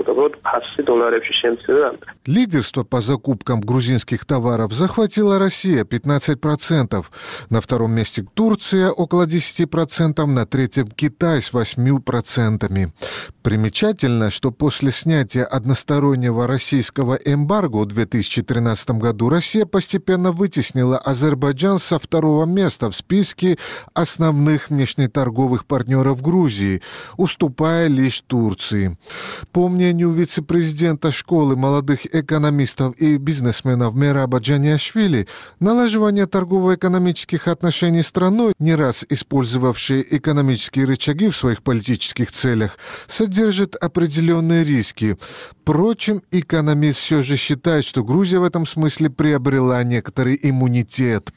Лидерство по закупкам грузинских товаров захватила Россия – пятнадцать процентов. На втором месте Турция – около десять процентов, на третьем – Китай с восемью процентами. Примечательно, что после снятия одностороннего российского эмбарго в две тысячи тринадцатом году Россия постепенно вытеснила Азербайджан со второго места в списке основных внешнеторговых партнеров Грузии, уступая лишь Турции. По мнению вице-президента школы молодых экономистов и бизнесменов Мераба Джаниашвили, налаживание торгово-экономических отношений с страной, не раз использовавшей экономические рычаги в своих политических целях, содержит определенные риски. Впрочем, экономист все же считает, что Грузия в этом смысле приобрела некоторый иммунитет.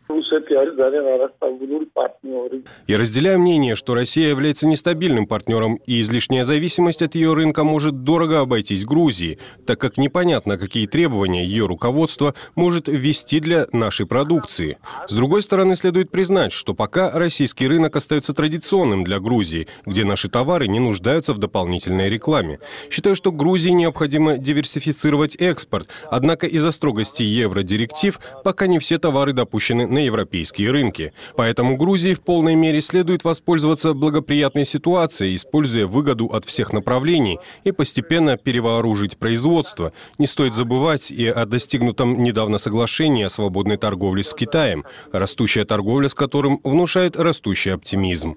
Я разделяю мнение, что Россия является нестабильным партнером, и излишняя зависимость от ее рынка может дорого обойтись Грузии, так как непонятно, какие требования ее руководство может ввести для нашей продукции. С другой стороны, следует признать, что пока российский рынок остается традиционным для Грузии, где наши товары не нуждаются в дополнительной рекламе. Считаю, что Грузии необходимо диверсифицировать экспорт, однако из-за строгости евродиректив пока не все товары допущены на европейские рынки. Поэтому Грузии в полной мере следует воспользоваться благоприятной ситуацией, используя выгоду от всех направлений и постепенно перевооружить производство. Не стоит забывать и о достигнутом недавно соглашении о свободной торговле с Китаем, растущая торговля с которым внушает растущий оптимизм.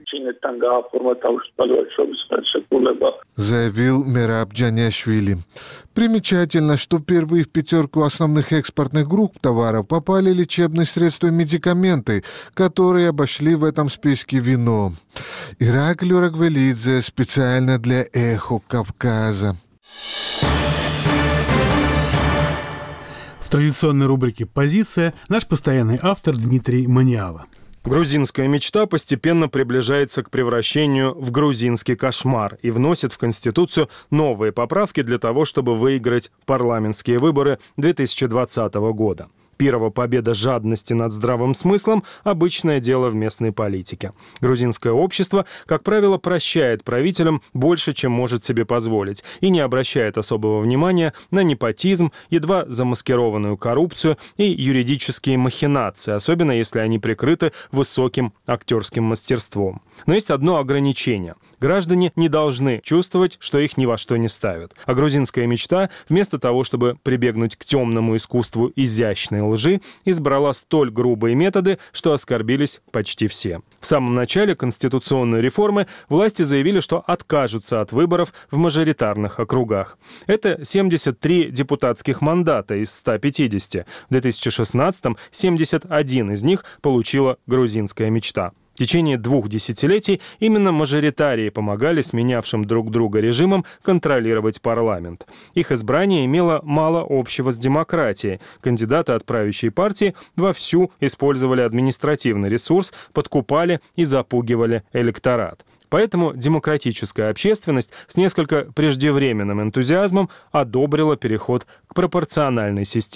Заявил Мераб Джаниашвили. Примечательно, что впервые в пятерку основных экспортных групп товаров попали лечебные средства и медикаменты, которые обошли в этом списке вино. Ираклий Рагвелидзе специально для «Эхо Кавказа». В традиционной рубрике «Позиция» наш постоянный автор Дмитрий Маниава. Грузинская мечта постепенно приближается к превращению в грузинский кошмар и вносит в Конституцию новые поправки для того, чтобы выиграть парламентские выборы две тысячи двадцатого года. Пирова победа жадности над здравым смыслом – обычное дело в местной политике. Грузинское общество, как правило, прощает правителям больше, чем может себе позволить, и не обращает особого внимания на непотизм, едва замаскированную коррупцию и юридические махинации, особенно если они прикрыты высоким актерским мастерством. Но есть одно ограничение. Граждане не должны чувствовать, что их ни во что не ставят. А грузинская мечта, вместо того, чтобы прибегнуть к темному искусству изящной лжи, избрала столь грубые методы, что оскорбились почти все. В самом начале конституционной реформы власти заявили, что откажутся от выборов в мажоритарных округах. Это семьдесят три депутатских мандата из ста пятидесяти. В две тысячи шестнадцатом семьдесят один из них получила грузинская мечта. В течение двух десятилетий именно мажоритарии помогали сменявшим друг друга режимам контролировать парламент. Их избрание имело мало общего с демократией. Кандидаты от правящей партии вовсю использовали административный ресурс, подкупали и запугивали электорат. Поэтому демократическая общественность с несколько преждевременным энтузиазмом одобрила переход к пропорциональной системе.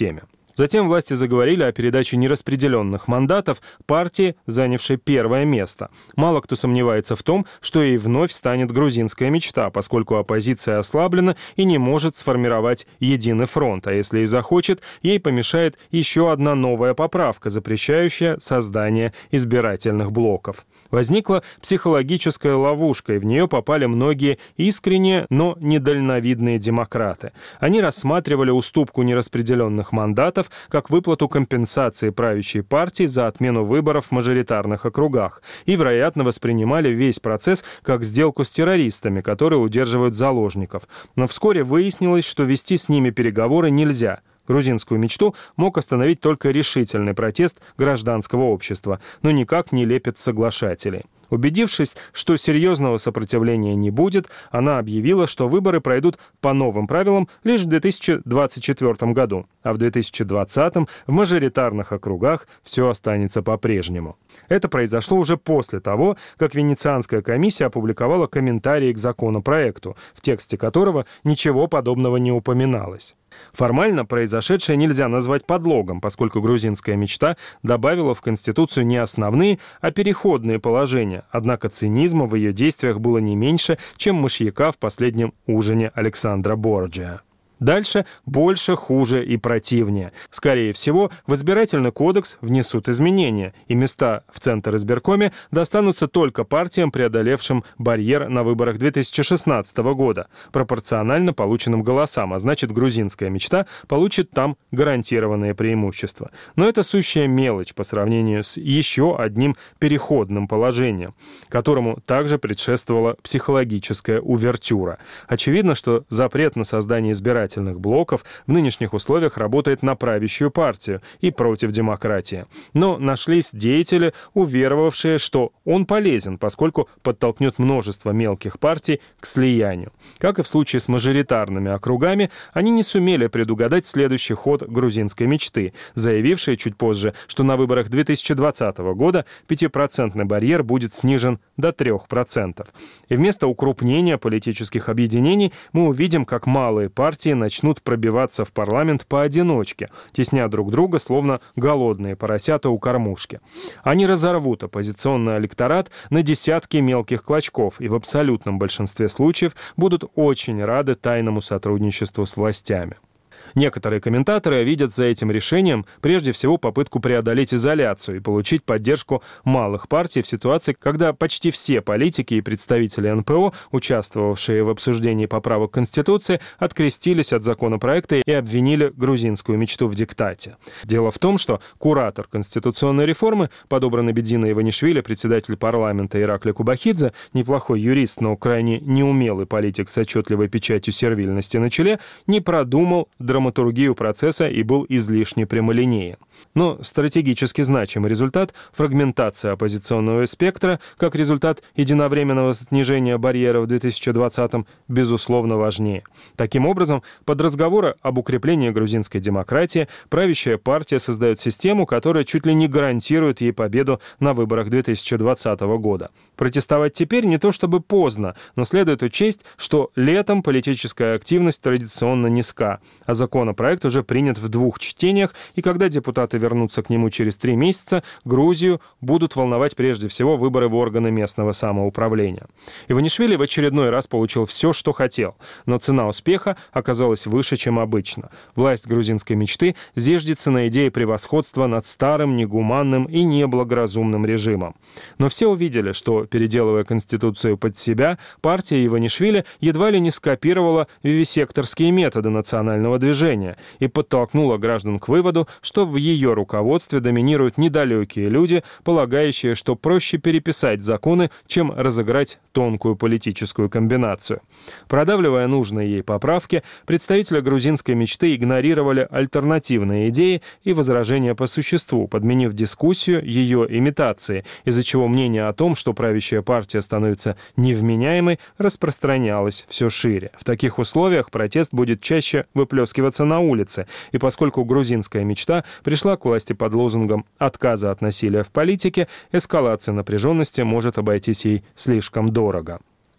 Затем власти заговорили о передаче нераспределенных мандатов партии, занявшей первое место. Мало кто сомневается в том, что ей вновь станет грузинская мечта, поскольку оппозиция ослаблена и не может сформировать единый фронт, а если и захочет, ей помешает еще одна новая поправка, запрещающая создание избирательных блоков. Возникла психологическая ловушка, и в нее попали многие искренние, но недальновидные демократы. Они рассматривали уступку нераспределенных мандатов как выплату компенсации правящей партии за отмену выборов в мажоритарных округах и, вероятно, воспринимали весь процесс как сделку с террористами, которые удерживают заложников. Но вскоре выяснилось, что вести с ними переговоры нельзя. Грузинскую мечту мог остановить только решительный протест гражданского общества, но никак не лепет соглашателей. Убедившись, что серьезного сопротивления не будет, она объявила, что выборы пройдут по новым правилам лишь в две тысячи двадцать четвёртом году, а в две тысячи двадцатом в мажоритарных округах все останется по-прежнему. Это произошло уже после того, как Венецианская комиссия опубликовала комментарии к законопроекту, в тексте которого ничего подобного не упоминалось. Формально произошедшее нельзя назвать подлогом, поскольку грузинская мечта добавила в Конституцию не основные, а переходные положения, однако цинизма в ее действиях было не меньше, чем мышьяка в последнем ужине Александра Борджиа. Дальше больше, хуже и противнее. Скорее всего, в избирательный кодекс внесут изменения, и места в Центризбиркоме достанутся только партиям, преодолевшим барьер на выборах две тысячи шестнадцатого года, пропорционально полученным голосам, а значит, грузинская мечта получит там гарантированное преимущество. Но это сущая мелочь по сравнению с еще одним переходным положением, которому также предшествовала психологическая увертюра. Очевидно, что запрет на создание избирательных блоков в нынешних условиях работает на правящую партию и против демократии. Но нашлись деятели, уверовавшие, что он полезен, поскольку подтолкнет множество мелких партий к слиянию. Как и в случае с мажоритарными округами, они не сумели предугадать следующий ход грузинской мечты, заявившие чуть позже, что на выборах две тысячи двадцатого года пятипроцентный барьер будет снижен до трёх процентов. И вместо укрупнения политических объединений мы увидим, как малые партии начнут пробиваться в парламент поодиночке, тесня друг друга, словно голодные поросята у кормушки. Они разорвут оппозиционный электорат на десятки мелких клочков и в абсолютном большинстве случаев будут очень рады тайному сотрудничеству с властями. Некоторые комментаторы видят за этим решением прежде всего попытку преодолеть изоляцию и получить поддержку малых партий в ситуации, когда почти все политики и представители эн пэ о, участвовавшие в обсуждении поправок Конституции, открестились от законопроекта и обвинили грузинскую мечту в диктате. Дело в том, что куратор конституционной реформы, подобранный Бедзина Иванишвили, председатель парламента Иракли Кубахидзе, неплохой юрист, но крайне неумелый политик с отчетливой печатью сервильности на челе, не продумал драматургию драматургию процесса и был излишне прямолинеен. Но стратегически значимый результат — фрагментация оппозиционного спектра, как результат единовременного снижения барьера в две тысячи двадцатом, безусловно, важнее. Таким образом, под разговоры об укреплении грузинской демократии правящая партия создает систему, которая чуть ли не гарантирует ей победу на выборах две тысячи двадцатого года. Протестовать теперь не то чтобы поздно, но следует учесть, что летом политическая активность традиционно низка, а законопроект уже принят в двух чтениях, и когда депутаты вернутся к нему через три месяца, Грузию будут волновать прежде всего выборы в органы местного самоуправления. Иванишвили в очередной раз получил все, что хотел, но цена успеха оказалась выше, чем обычно. Власть грузинской мечты зиждется на идее превосходства над старым, негуманным и неблагоразумным режимом. Но все увидели, что, переделывая Конституцию под себя, партия Иванишвили едва ли не скопировала вивисекторские методы национального движения и подтолкнула граждан к выводу, что в ее руководстве доминируют недалекие люди, полагающие, что проще переписать законы, чем разыграть тонкую политическую комбинацию. Продавливая нужные ей поправки, представители грузинской мечты игнорировали альтернативные идеи и возражения по существу, подменив дискуссию ее имитацией, из-за чего мнение о том, что правящая партия становится невменяемой, распространялось все шире. В таких условиях протест будет чаще выплескиваться на улице, и поскольку грузинская мечта пришла к власти под лозунгом отказа от насилия в политике, эскалация напряженности может обойтись ей слишком дорого.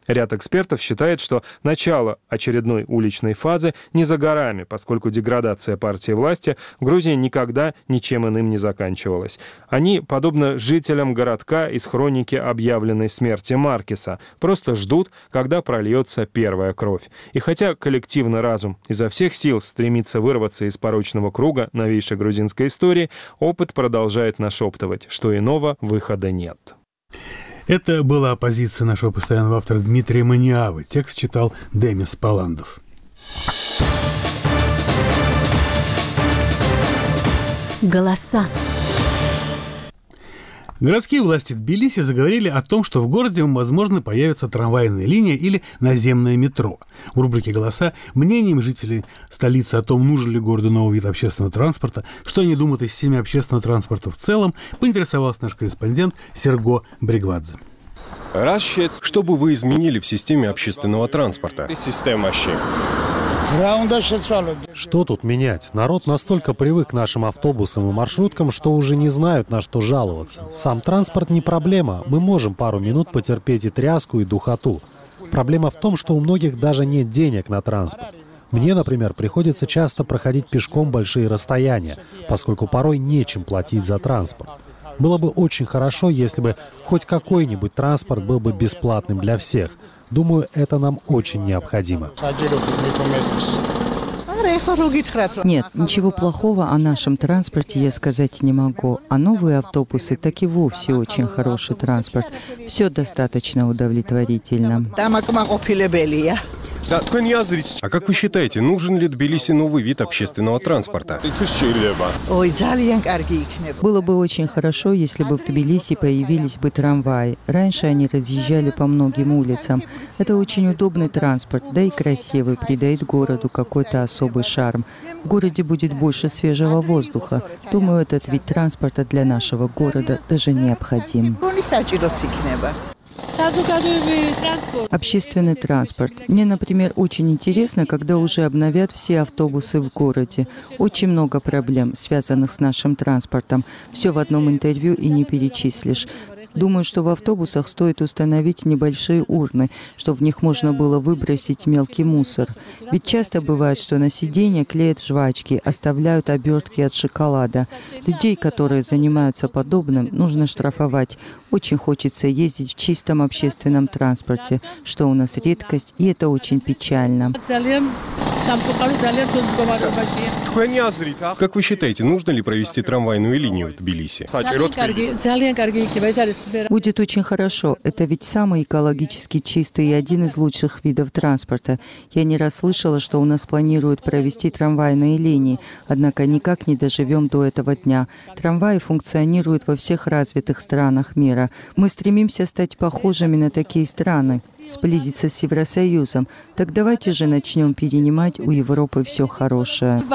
Ряд экспертов считает, что начало очередной уличной фазы не за горами, поскольку деградация партии власти в Грузии никогда ничем иным не заканчивалась. Они, подобно жителям городка из хроники объявленной смерти Маркеса, просто ждут, когда прольется первая кровь. И хотя коллективный разум изо всех сил стремится вырваться из порочного круга новейшей грузинской истории, опыт продолжает нашептывать, что иного выхода нет. Это была позиция нашего постоянного автора Дмитрия Маниавы. Текст читал Демис Паландов. Голоса. Городские власти Тбилиси заговорили о том, что в городе, возможно, появится трамвайная линия или наземное метро. В рубрике «Голоса» мнением жителей столицы о том, нужен ли городу новый вид общественного транспорта, что они думают о системе общественного транспорта в целом, поинтересовался наш корреспондент Серго Бригвадзе. Что бы вы изменили в системе общественного транспорта? Что тут менять? Народ настолько привык к нашим автобусам и маршруткам, что уже не знают, на что жаловаться. Сам транспорт не проблема. Мы можем пару минут потерпеть и тряску, и духоту. Проблема в том, что у многих даже нет денег на транспорт. Мне, например, приходится часто проходить пешком большие расстояния, поскольку порой нечем платить за транспорт. Было бы очень хорошо, если бы хоть какой-нибудь транспорт был бы бесплатным для всех. Думаю, это нам очень необходимо. Нет, ничего плохого о нашем транспорте я сказать не могу. А новые автобусы так и вовсе очень хороший транспорт. Все достаточно удовлетворительно. А как вы считаете, нужен ли Тбилиси новый вид общественного транспорта? Было бы очень хорошо, если бы в Тбилиси появились бы трамваи. Раньше они разъезжали по многим улицам. Это очень удобный транспорт, да и красивый, придает городу какой-то особый шарм. В городе будет больше свежего воздуха. Думаю, этот вид транспорта для нашего города даже необходим. Общественный транспорт. Мне, например, очень интересно, когда уже обновят все автобусы в городе. Очень много проблем, связанных с нашим транспортом. Все в одном интервью и не перечислишь. Думаю, что в автобусах стоит установить небольшие урны, чтобы в них можно было выбросить мелкий мусор. Ведь часто бывает, что на сиденье клеят жвачки, оставляют обертки от шоколада. Людей, которые занимаются подобным, нужно штрафовать. Очень хочется ездить в чистом общественном транспорте, что у нас редкость, и это очень печально. Как вы считаете, нужно ли провести трамвайную линию в Тбилиси? Будет очень хорошо. Это ведь самый экологически чистый и один из лучших видов транспорта. Я не раз слышала, что у нас планируют провести трамвайные линии, однако никак не доживем до этого дня. Трамваи функционируют во всех развитых странах мира. Мы стремимся стать похожими на такие страны, сблизиться с Евросоюзом. Так давайте же начнем перенимать у Европы все хорошее.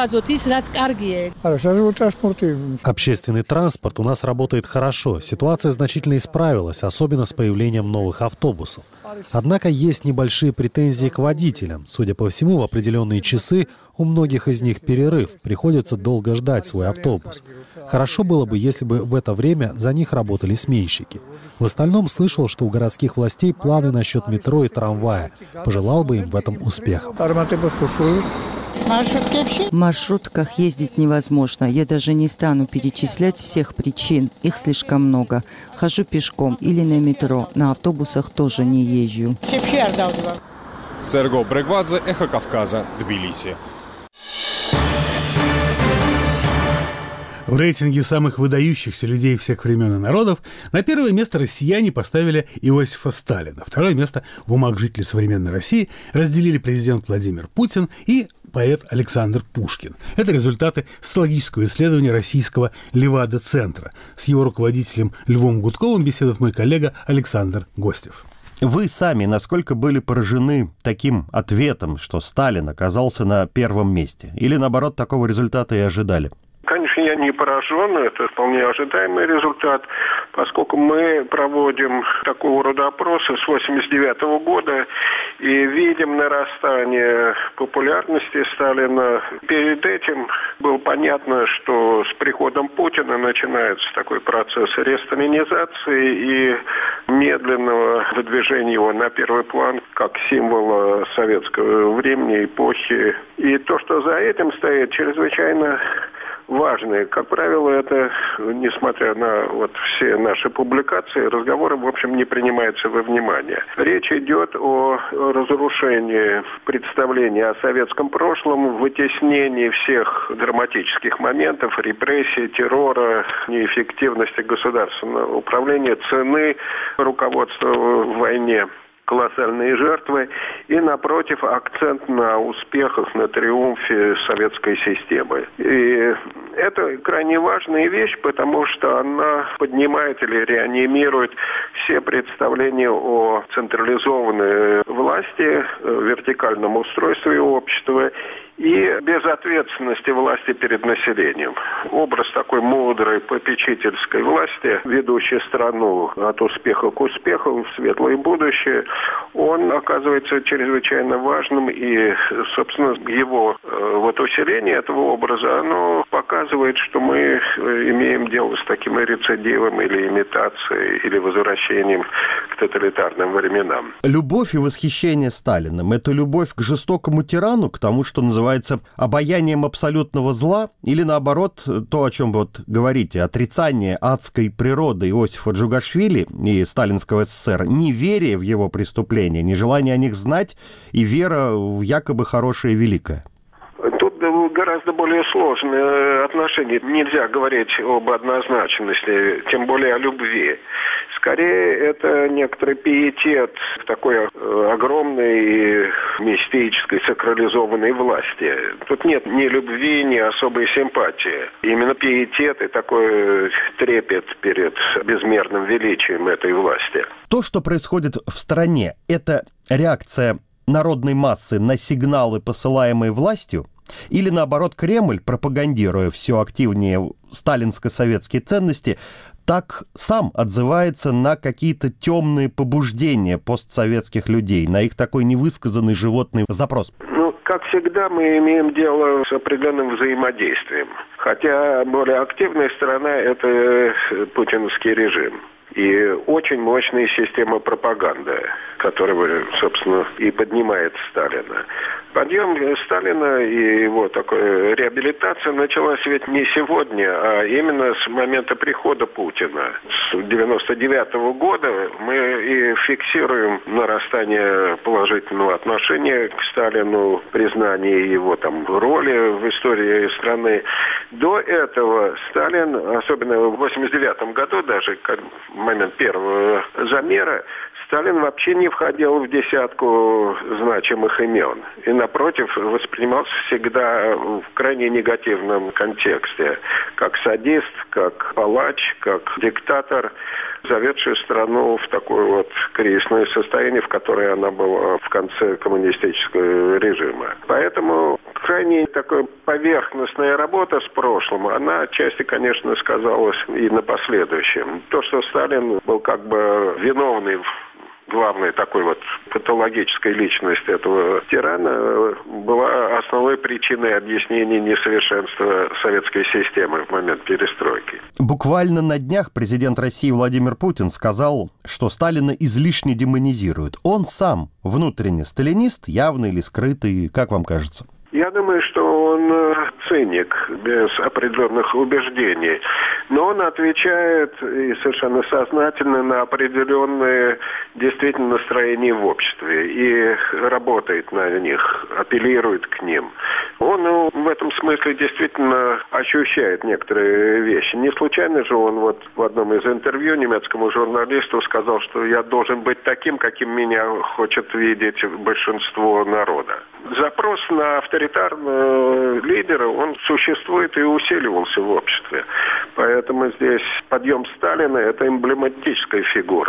Общественный транспорт у нас работает хорошо. Ситуация значительно исправилась, особенно с появлением новых автобусов. Однако есть небольшие претензии к водителям. Судя по всему, в определенные часы у многих из них перерыв. Приходится долго ждать свой автобус. Хорошо было бы, если бы в это время за них работали сменщики. В остальном слышал, что у городских властей планы насчет метро и трамвая. Пожелал бы им в этом успехов. В маршрутках ездить невозможно. Я даже не стану перечислять всех причин. Их слишком много. Хожу пешком или на метро. На автобусах тоже не езжу. Серго Бригвадзе, Эхо Кавказа, Тбилиси. В рейтинге самых выдающихся людей всех времен и народов на первое место россияне поставили Иосифа Сталина. Второе место в умах жителей современной России разделили президент Владимир Путин и поэт Александр Пушкин. Это результаты социологического исследования российского Левада-центра. С его руководителем Львом Гудковым беседует мой коллега Александр Гостев. Вы сами насколько были поражены таким ответом, что Сталин оказался на первом месте? Или, наоборот, такого результата и ожидали? Конечно, я не поражен, это вполне ожидаемый результат, поскольку мы проводим такого рода опросы с восемьдесят девятого года и видим нарастание популярности Сталина. Перед этим было понятно, что с приходом Путина начинается такой процесс ресталинизации и медленного выдвижения его на первый план как символа советского времени, эпохи. И то, что за этим стоит, чрезвычайно важные. Как правило, это, несмотря на вот все наши публикации, разговоры, в общем, не принимаются во внимание. Речь идет о разрушении представления о советском прошлом, вытеснении всех драматических моментов, репрессий, террора, неэффективности государственного управления, цены руководства в войне, колоссальные жертвы и, напротив, акцент на успехах, на триумфе советской системы. И это крайне важная вещь, потому что она поднимает или реанимирует все представления о централизованной власти, вертикальном устройстве общества и безответственности власти перед населением. Образ такой мудрой попечительской власти, ведущей страну от успеха к успеху в светлое будущее, он оказывается чрезвычайно важным, и, собственно, его вот усиление этого образа, оно показывает, что мы имеем дело с таким рецидивом или имитацией, или возвращением к тоталитарным временам. Любовь и восхищение Сталиным – это любовь к жестокому тирану, к тому, что называется обаянием абсолютного зла, или наоборот, то, о чем вы вот говорите, отрицание адской природы Иосифа Джугашвили и сталинского СССР, неверие в его преступления, нежелание о них знать и вера в якобы хорошее и великое? Тут гораздо более сложные отношения. Нельзя говорить об однозначности, тем более о любви. Скорее, это некоторый пиетет к такой огромной и мистической, сакрализованной власти. Тут нет ни любви, ни особой симпатии. Именно пиетет и такой трепет перед безмерным величием этой власти. То, что происходит в стране, это реакция народной массы на сигналы, посылаемые властью, или, наоборот, Кремль, пропагандируя все активнее сталинско-советские ценности, так сам отзывается на какие-то темные побуждения постсоветских людей, на их такой невысказанный животный запрос? Ну, как всегда, мы имеем дело с определенным взаимодействием. Хотя более активная сторона – это путинский режим. И очень мощная система пропаганды, которая, собственно, и поднимает Сталина. Подъем Сталина и его такая реабилитация началась ведь не сегодня, а именно с момента прихода Путина. С девяносто девятого года мы и фиксируем нарастание положительного отношения к Сталину, признание его там роли в истории страны. До этого Сталин, особенно в восемьдесят девятом году, даже как момент первого замера, Сталин вообще не входил в десятку значимых имен. И, напротив, воспринимался всегда в крайне негативном контексте. Как садист, как палач, как диктатор, заведший страну в такое вот кризисное состояние, в которое она была в конце коммунистического режима. Поэтому крайне такая поверхностная работа с прошлым, она отчасти, конечно, сказалась и на последующем. То, что Сталин был как бы виновный в главной такой вот патологической личности этого тирана, была основной причиной объяснения несовершенства советской системы в момент перестройки. Буквально на днях президент России Владимир Путин сказал, что Сталина излишне демонизируют. Он сам внутренне сталинист, явный или скрытый, как вам кажется? Я думаю, что он циник, без определенных убеждений. Но он отвечает и совершенно сознательно на определенные действительно настроения в обществе и работает на них, апеллирует к ним. Он ну, в этом смысле действительно ощущает некоторые вещи. Не случайно же он вот в одном из интервью немецкому журналисту сказал, что я должен быть таким, каким меня хочет видеть большинство народа. Запрос на авторитарного лидера, он существует и усиливался в обществе. Поэтому здесь подъем Сталина – это эмблематическая фигура.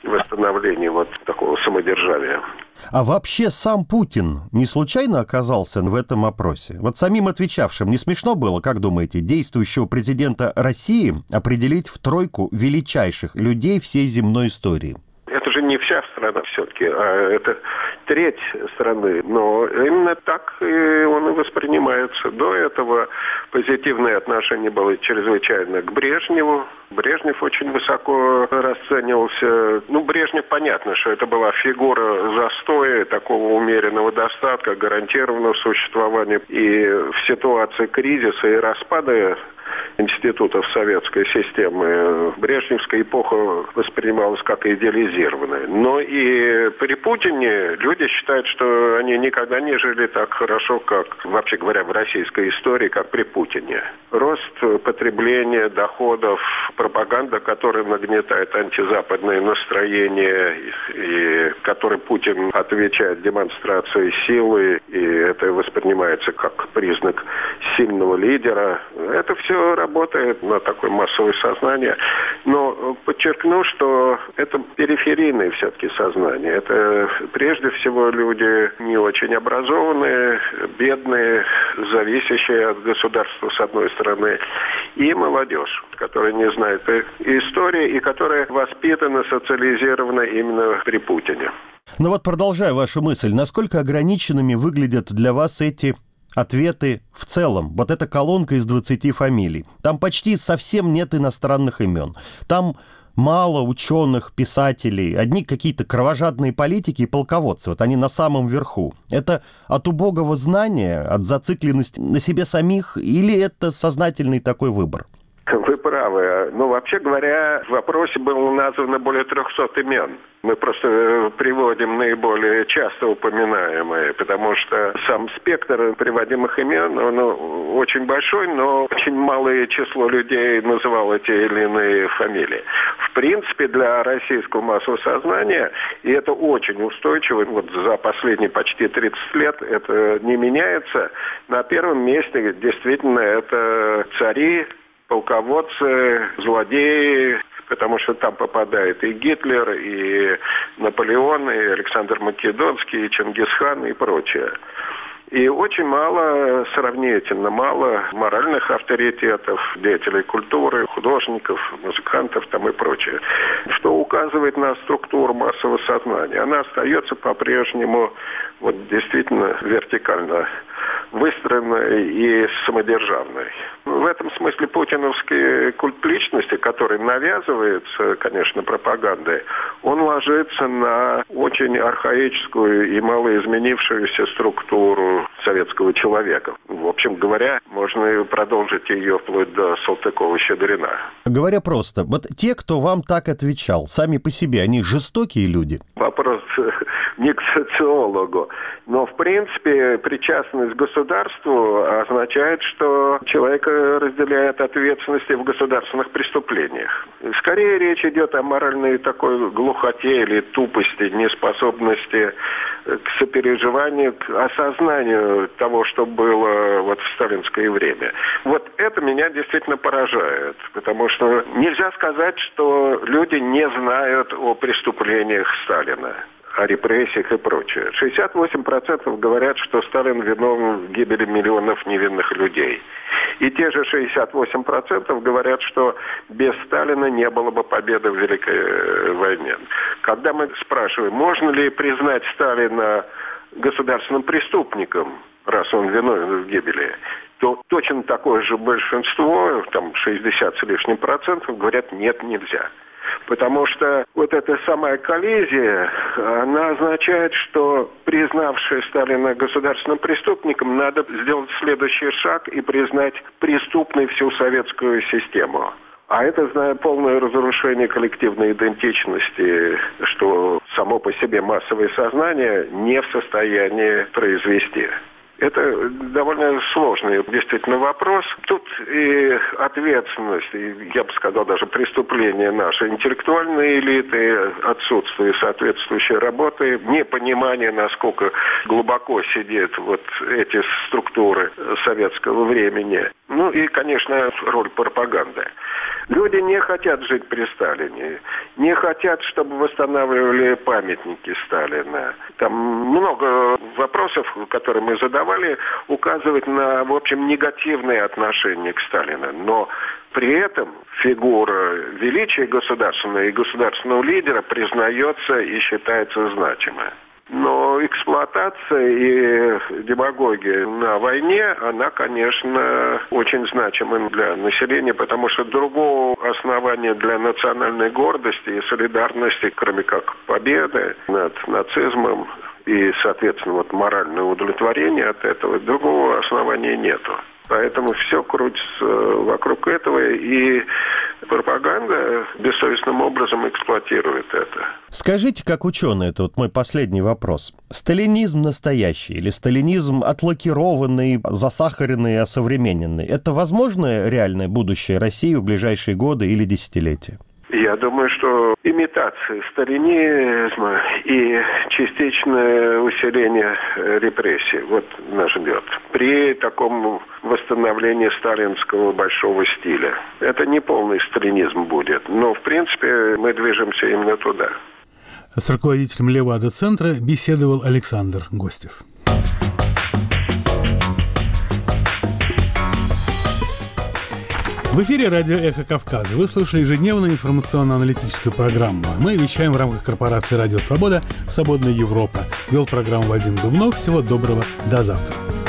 восстановления вот такого самодержавия. А вообще сам Путин не случайно оказался в этом опросе? Вот самим отвечавшим не смешно было, как думаете, действующего президента России определить в тройку величайших людей всей земной истории? Это же не вся страна все-таки, а это треть страны. Но именно так и он и воспринимается. До этого позитивное отношение было чрезвычайно к Брежневу. Брежнев очень высоко расценивался. Ну, Брежнев, понятно, что это была фигура застоя, такого умеренного достатка, гарантированного существования. И в ситуации кризиса и распада институтов советской системы брежневская эпоха воспринималась как идеализированная. Но и при Путине люди считают, что они никогда не жили так хорошо, как, вообще говоря, в российской истории, как при Путине. Рост потребления, доходов, пропаганда, которая нагнетает антизападные настроения, и которой Путин отвечает демонстрацией силы, и это воспринимается как признак сильного лидера. Это все работает на такое массовое сознание. Но подчеркну, что это периферийное все-таки сознание. Это прежде всего люди не очень образованные, бедные, зависящие от государства с одной стороны, и молодежь, которая не знает истории и которая воспитана, социализирована именно при Путине. Ну вот, продолжая вашу мысль, насколько ограниченными выглядят для вас эти ответы в целом? Вот эта колонка из двадцати фамилий. Там почти совсем нет иностранных имен. Там мало ученых, писателей, одни какие-то кровожадные политики и полководцы. Вот они на самом верху. Это от убогого знания, от зацикленности на себе самих, или это сознательный такой выбор? Вы правы. Ну, вообще говоря, в вопросе было названо более трехсот имен. Мы просто приводим наиболее часто упоминаемые, потому что сам спектр приводимых имен, он очень большой, но очень малое число людей называло те или иные фамилии. В принципе, для российского массового сознания, и это очень устойчиво, вот за последние почти тридцать лет это не меняется, на первом месте действительно это цари, полководцы, злодеи, потому что там попадает и Гитлер, и Наполеон, и Александр Македонский, и Чингисхан, и прочее. И очень мало, сравнительно мало моральных авторитетов, деятелей культуры, художников, музыкантов там и прочее. Что указывает на структуру массового сознания. Она остается по-прежнему вот действительно вертикально выстроенной и самодержавной. В этом смысле путиновский культ личности, который навязывается, конечно, пропагандой, он ложится на очень архаическую и малоизменившуюся структуру советского человека. В общем говоря, можно продолжить ее вплоть до Салтыкова-Щедрина. Говоря просто, вот те, кто вам так отвечал, сами по себе, они жестокие люди? Вопрос не к социологу. Но, в принципе, причастность к государству означает, что человек разделяет ответственности в государственных преступлениях. Скорее речь идет о моральной такой глухоте или тупости, неспособности к сопереживанию, к осознанию того, что было вот в сталинское время. Вот это меня действительно поражает, потому что нельзя сказать, что люди не знают о преступлениях Сталина, о репрессиях и прочее. шестьдесят восемь процентов говорят, что Сталин виновен в гибели миллионов невинных людей. И те же шестьдесят восемь процентов говорят, что без Сталина не было бы победы в Великой войне. Когда мы спрашиваем, можно ли признать Сталина государственным преступником, раз он виновен в гибели, то точно такое же большинство, там шестьдесят с лишним процентов, говорят, нет, нельзя. Потому что вот эта самая коллизия, она означает, что признавший Сталина государственным преступником, надо сделать следующий шаг и признать преступной всю советскую систему. А это, зная полное разрушение коллективной идентичности, что само по себе массовое сознание не в состоянии произвести. Это довольно сложный действительно вопрос. Тут и ответственность, и, я бы сказал, даже преступление нашей интеллектуальной элиты, отсутствие соответствующей работы, непонимание, насколько глубоко сидят вот эти структуры советского времени. Ну и, конечно, роль пропаганды. Люди не хотят жить при Сталине, не хотят, чтобы восстанавливали памятники Сталина. Там много вопросов, которые мы задавали, указывают на, в общем, негативное отношение к Сталину. Но при этом фигура величия государственного и государственного лидера признается и считается значимой. Но эксплуатация и демагогия на войне, она, конечно, очень значима для населения, потому что другого основания для национальной гордости и солидарности, кроме как победы над нацизмом и, соответственно, вот моральное удовлетворение от этого, другого основания нету. Поэтому все крутится вокруг этого, и пропаганда бессовестным образом эксплуатирует это. Скажите, как ученый, это вот мой последний вопрос. Сталинизм настоящий или сталинизм отлакированный, засахаренный, осовремененный – это возможное реальное будущее России в ближайшие годы или десятилетия? Я думаю, что имитация сталинизма и частичное усиление репрессий вот нас ждет. При таком восстановлении сталинского большого стиля. Это не полный сталинизм будет, но в принципе мы движемся именно туда. С руководителем Левада-центра беседовал Александр Гостев. В эфире радио «Эхо Кавказа». Вы слушали ежедневную информационно-аналитическую программу. Мы вещаем в рамках корпорации «Радио Свобода. Свободная Европа». Вел программу Вадим Дубнов. Всего доброго. До завтра.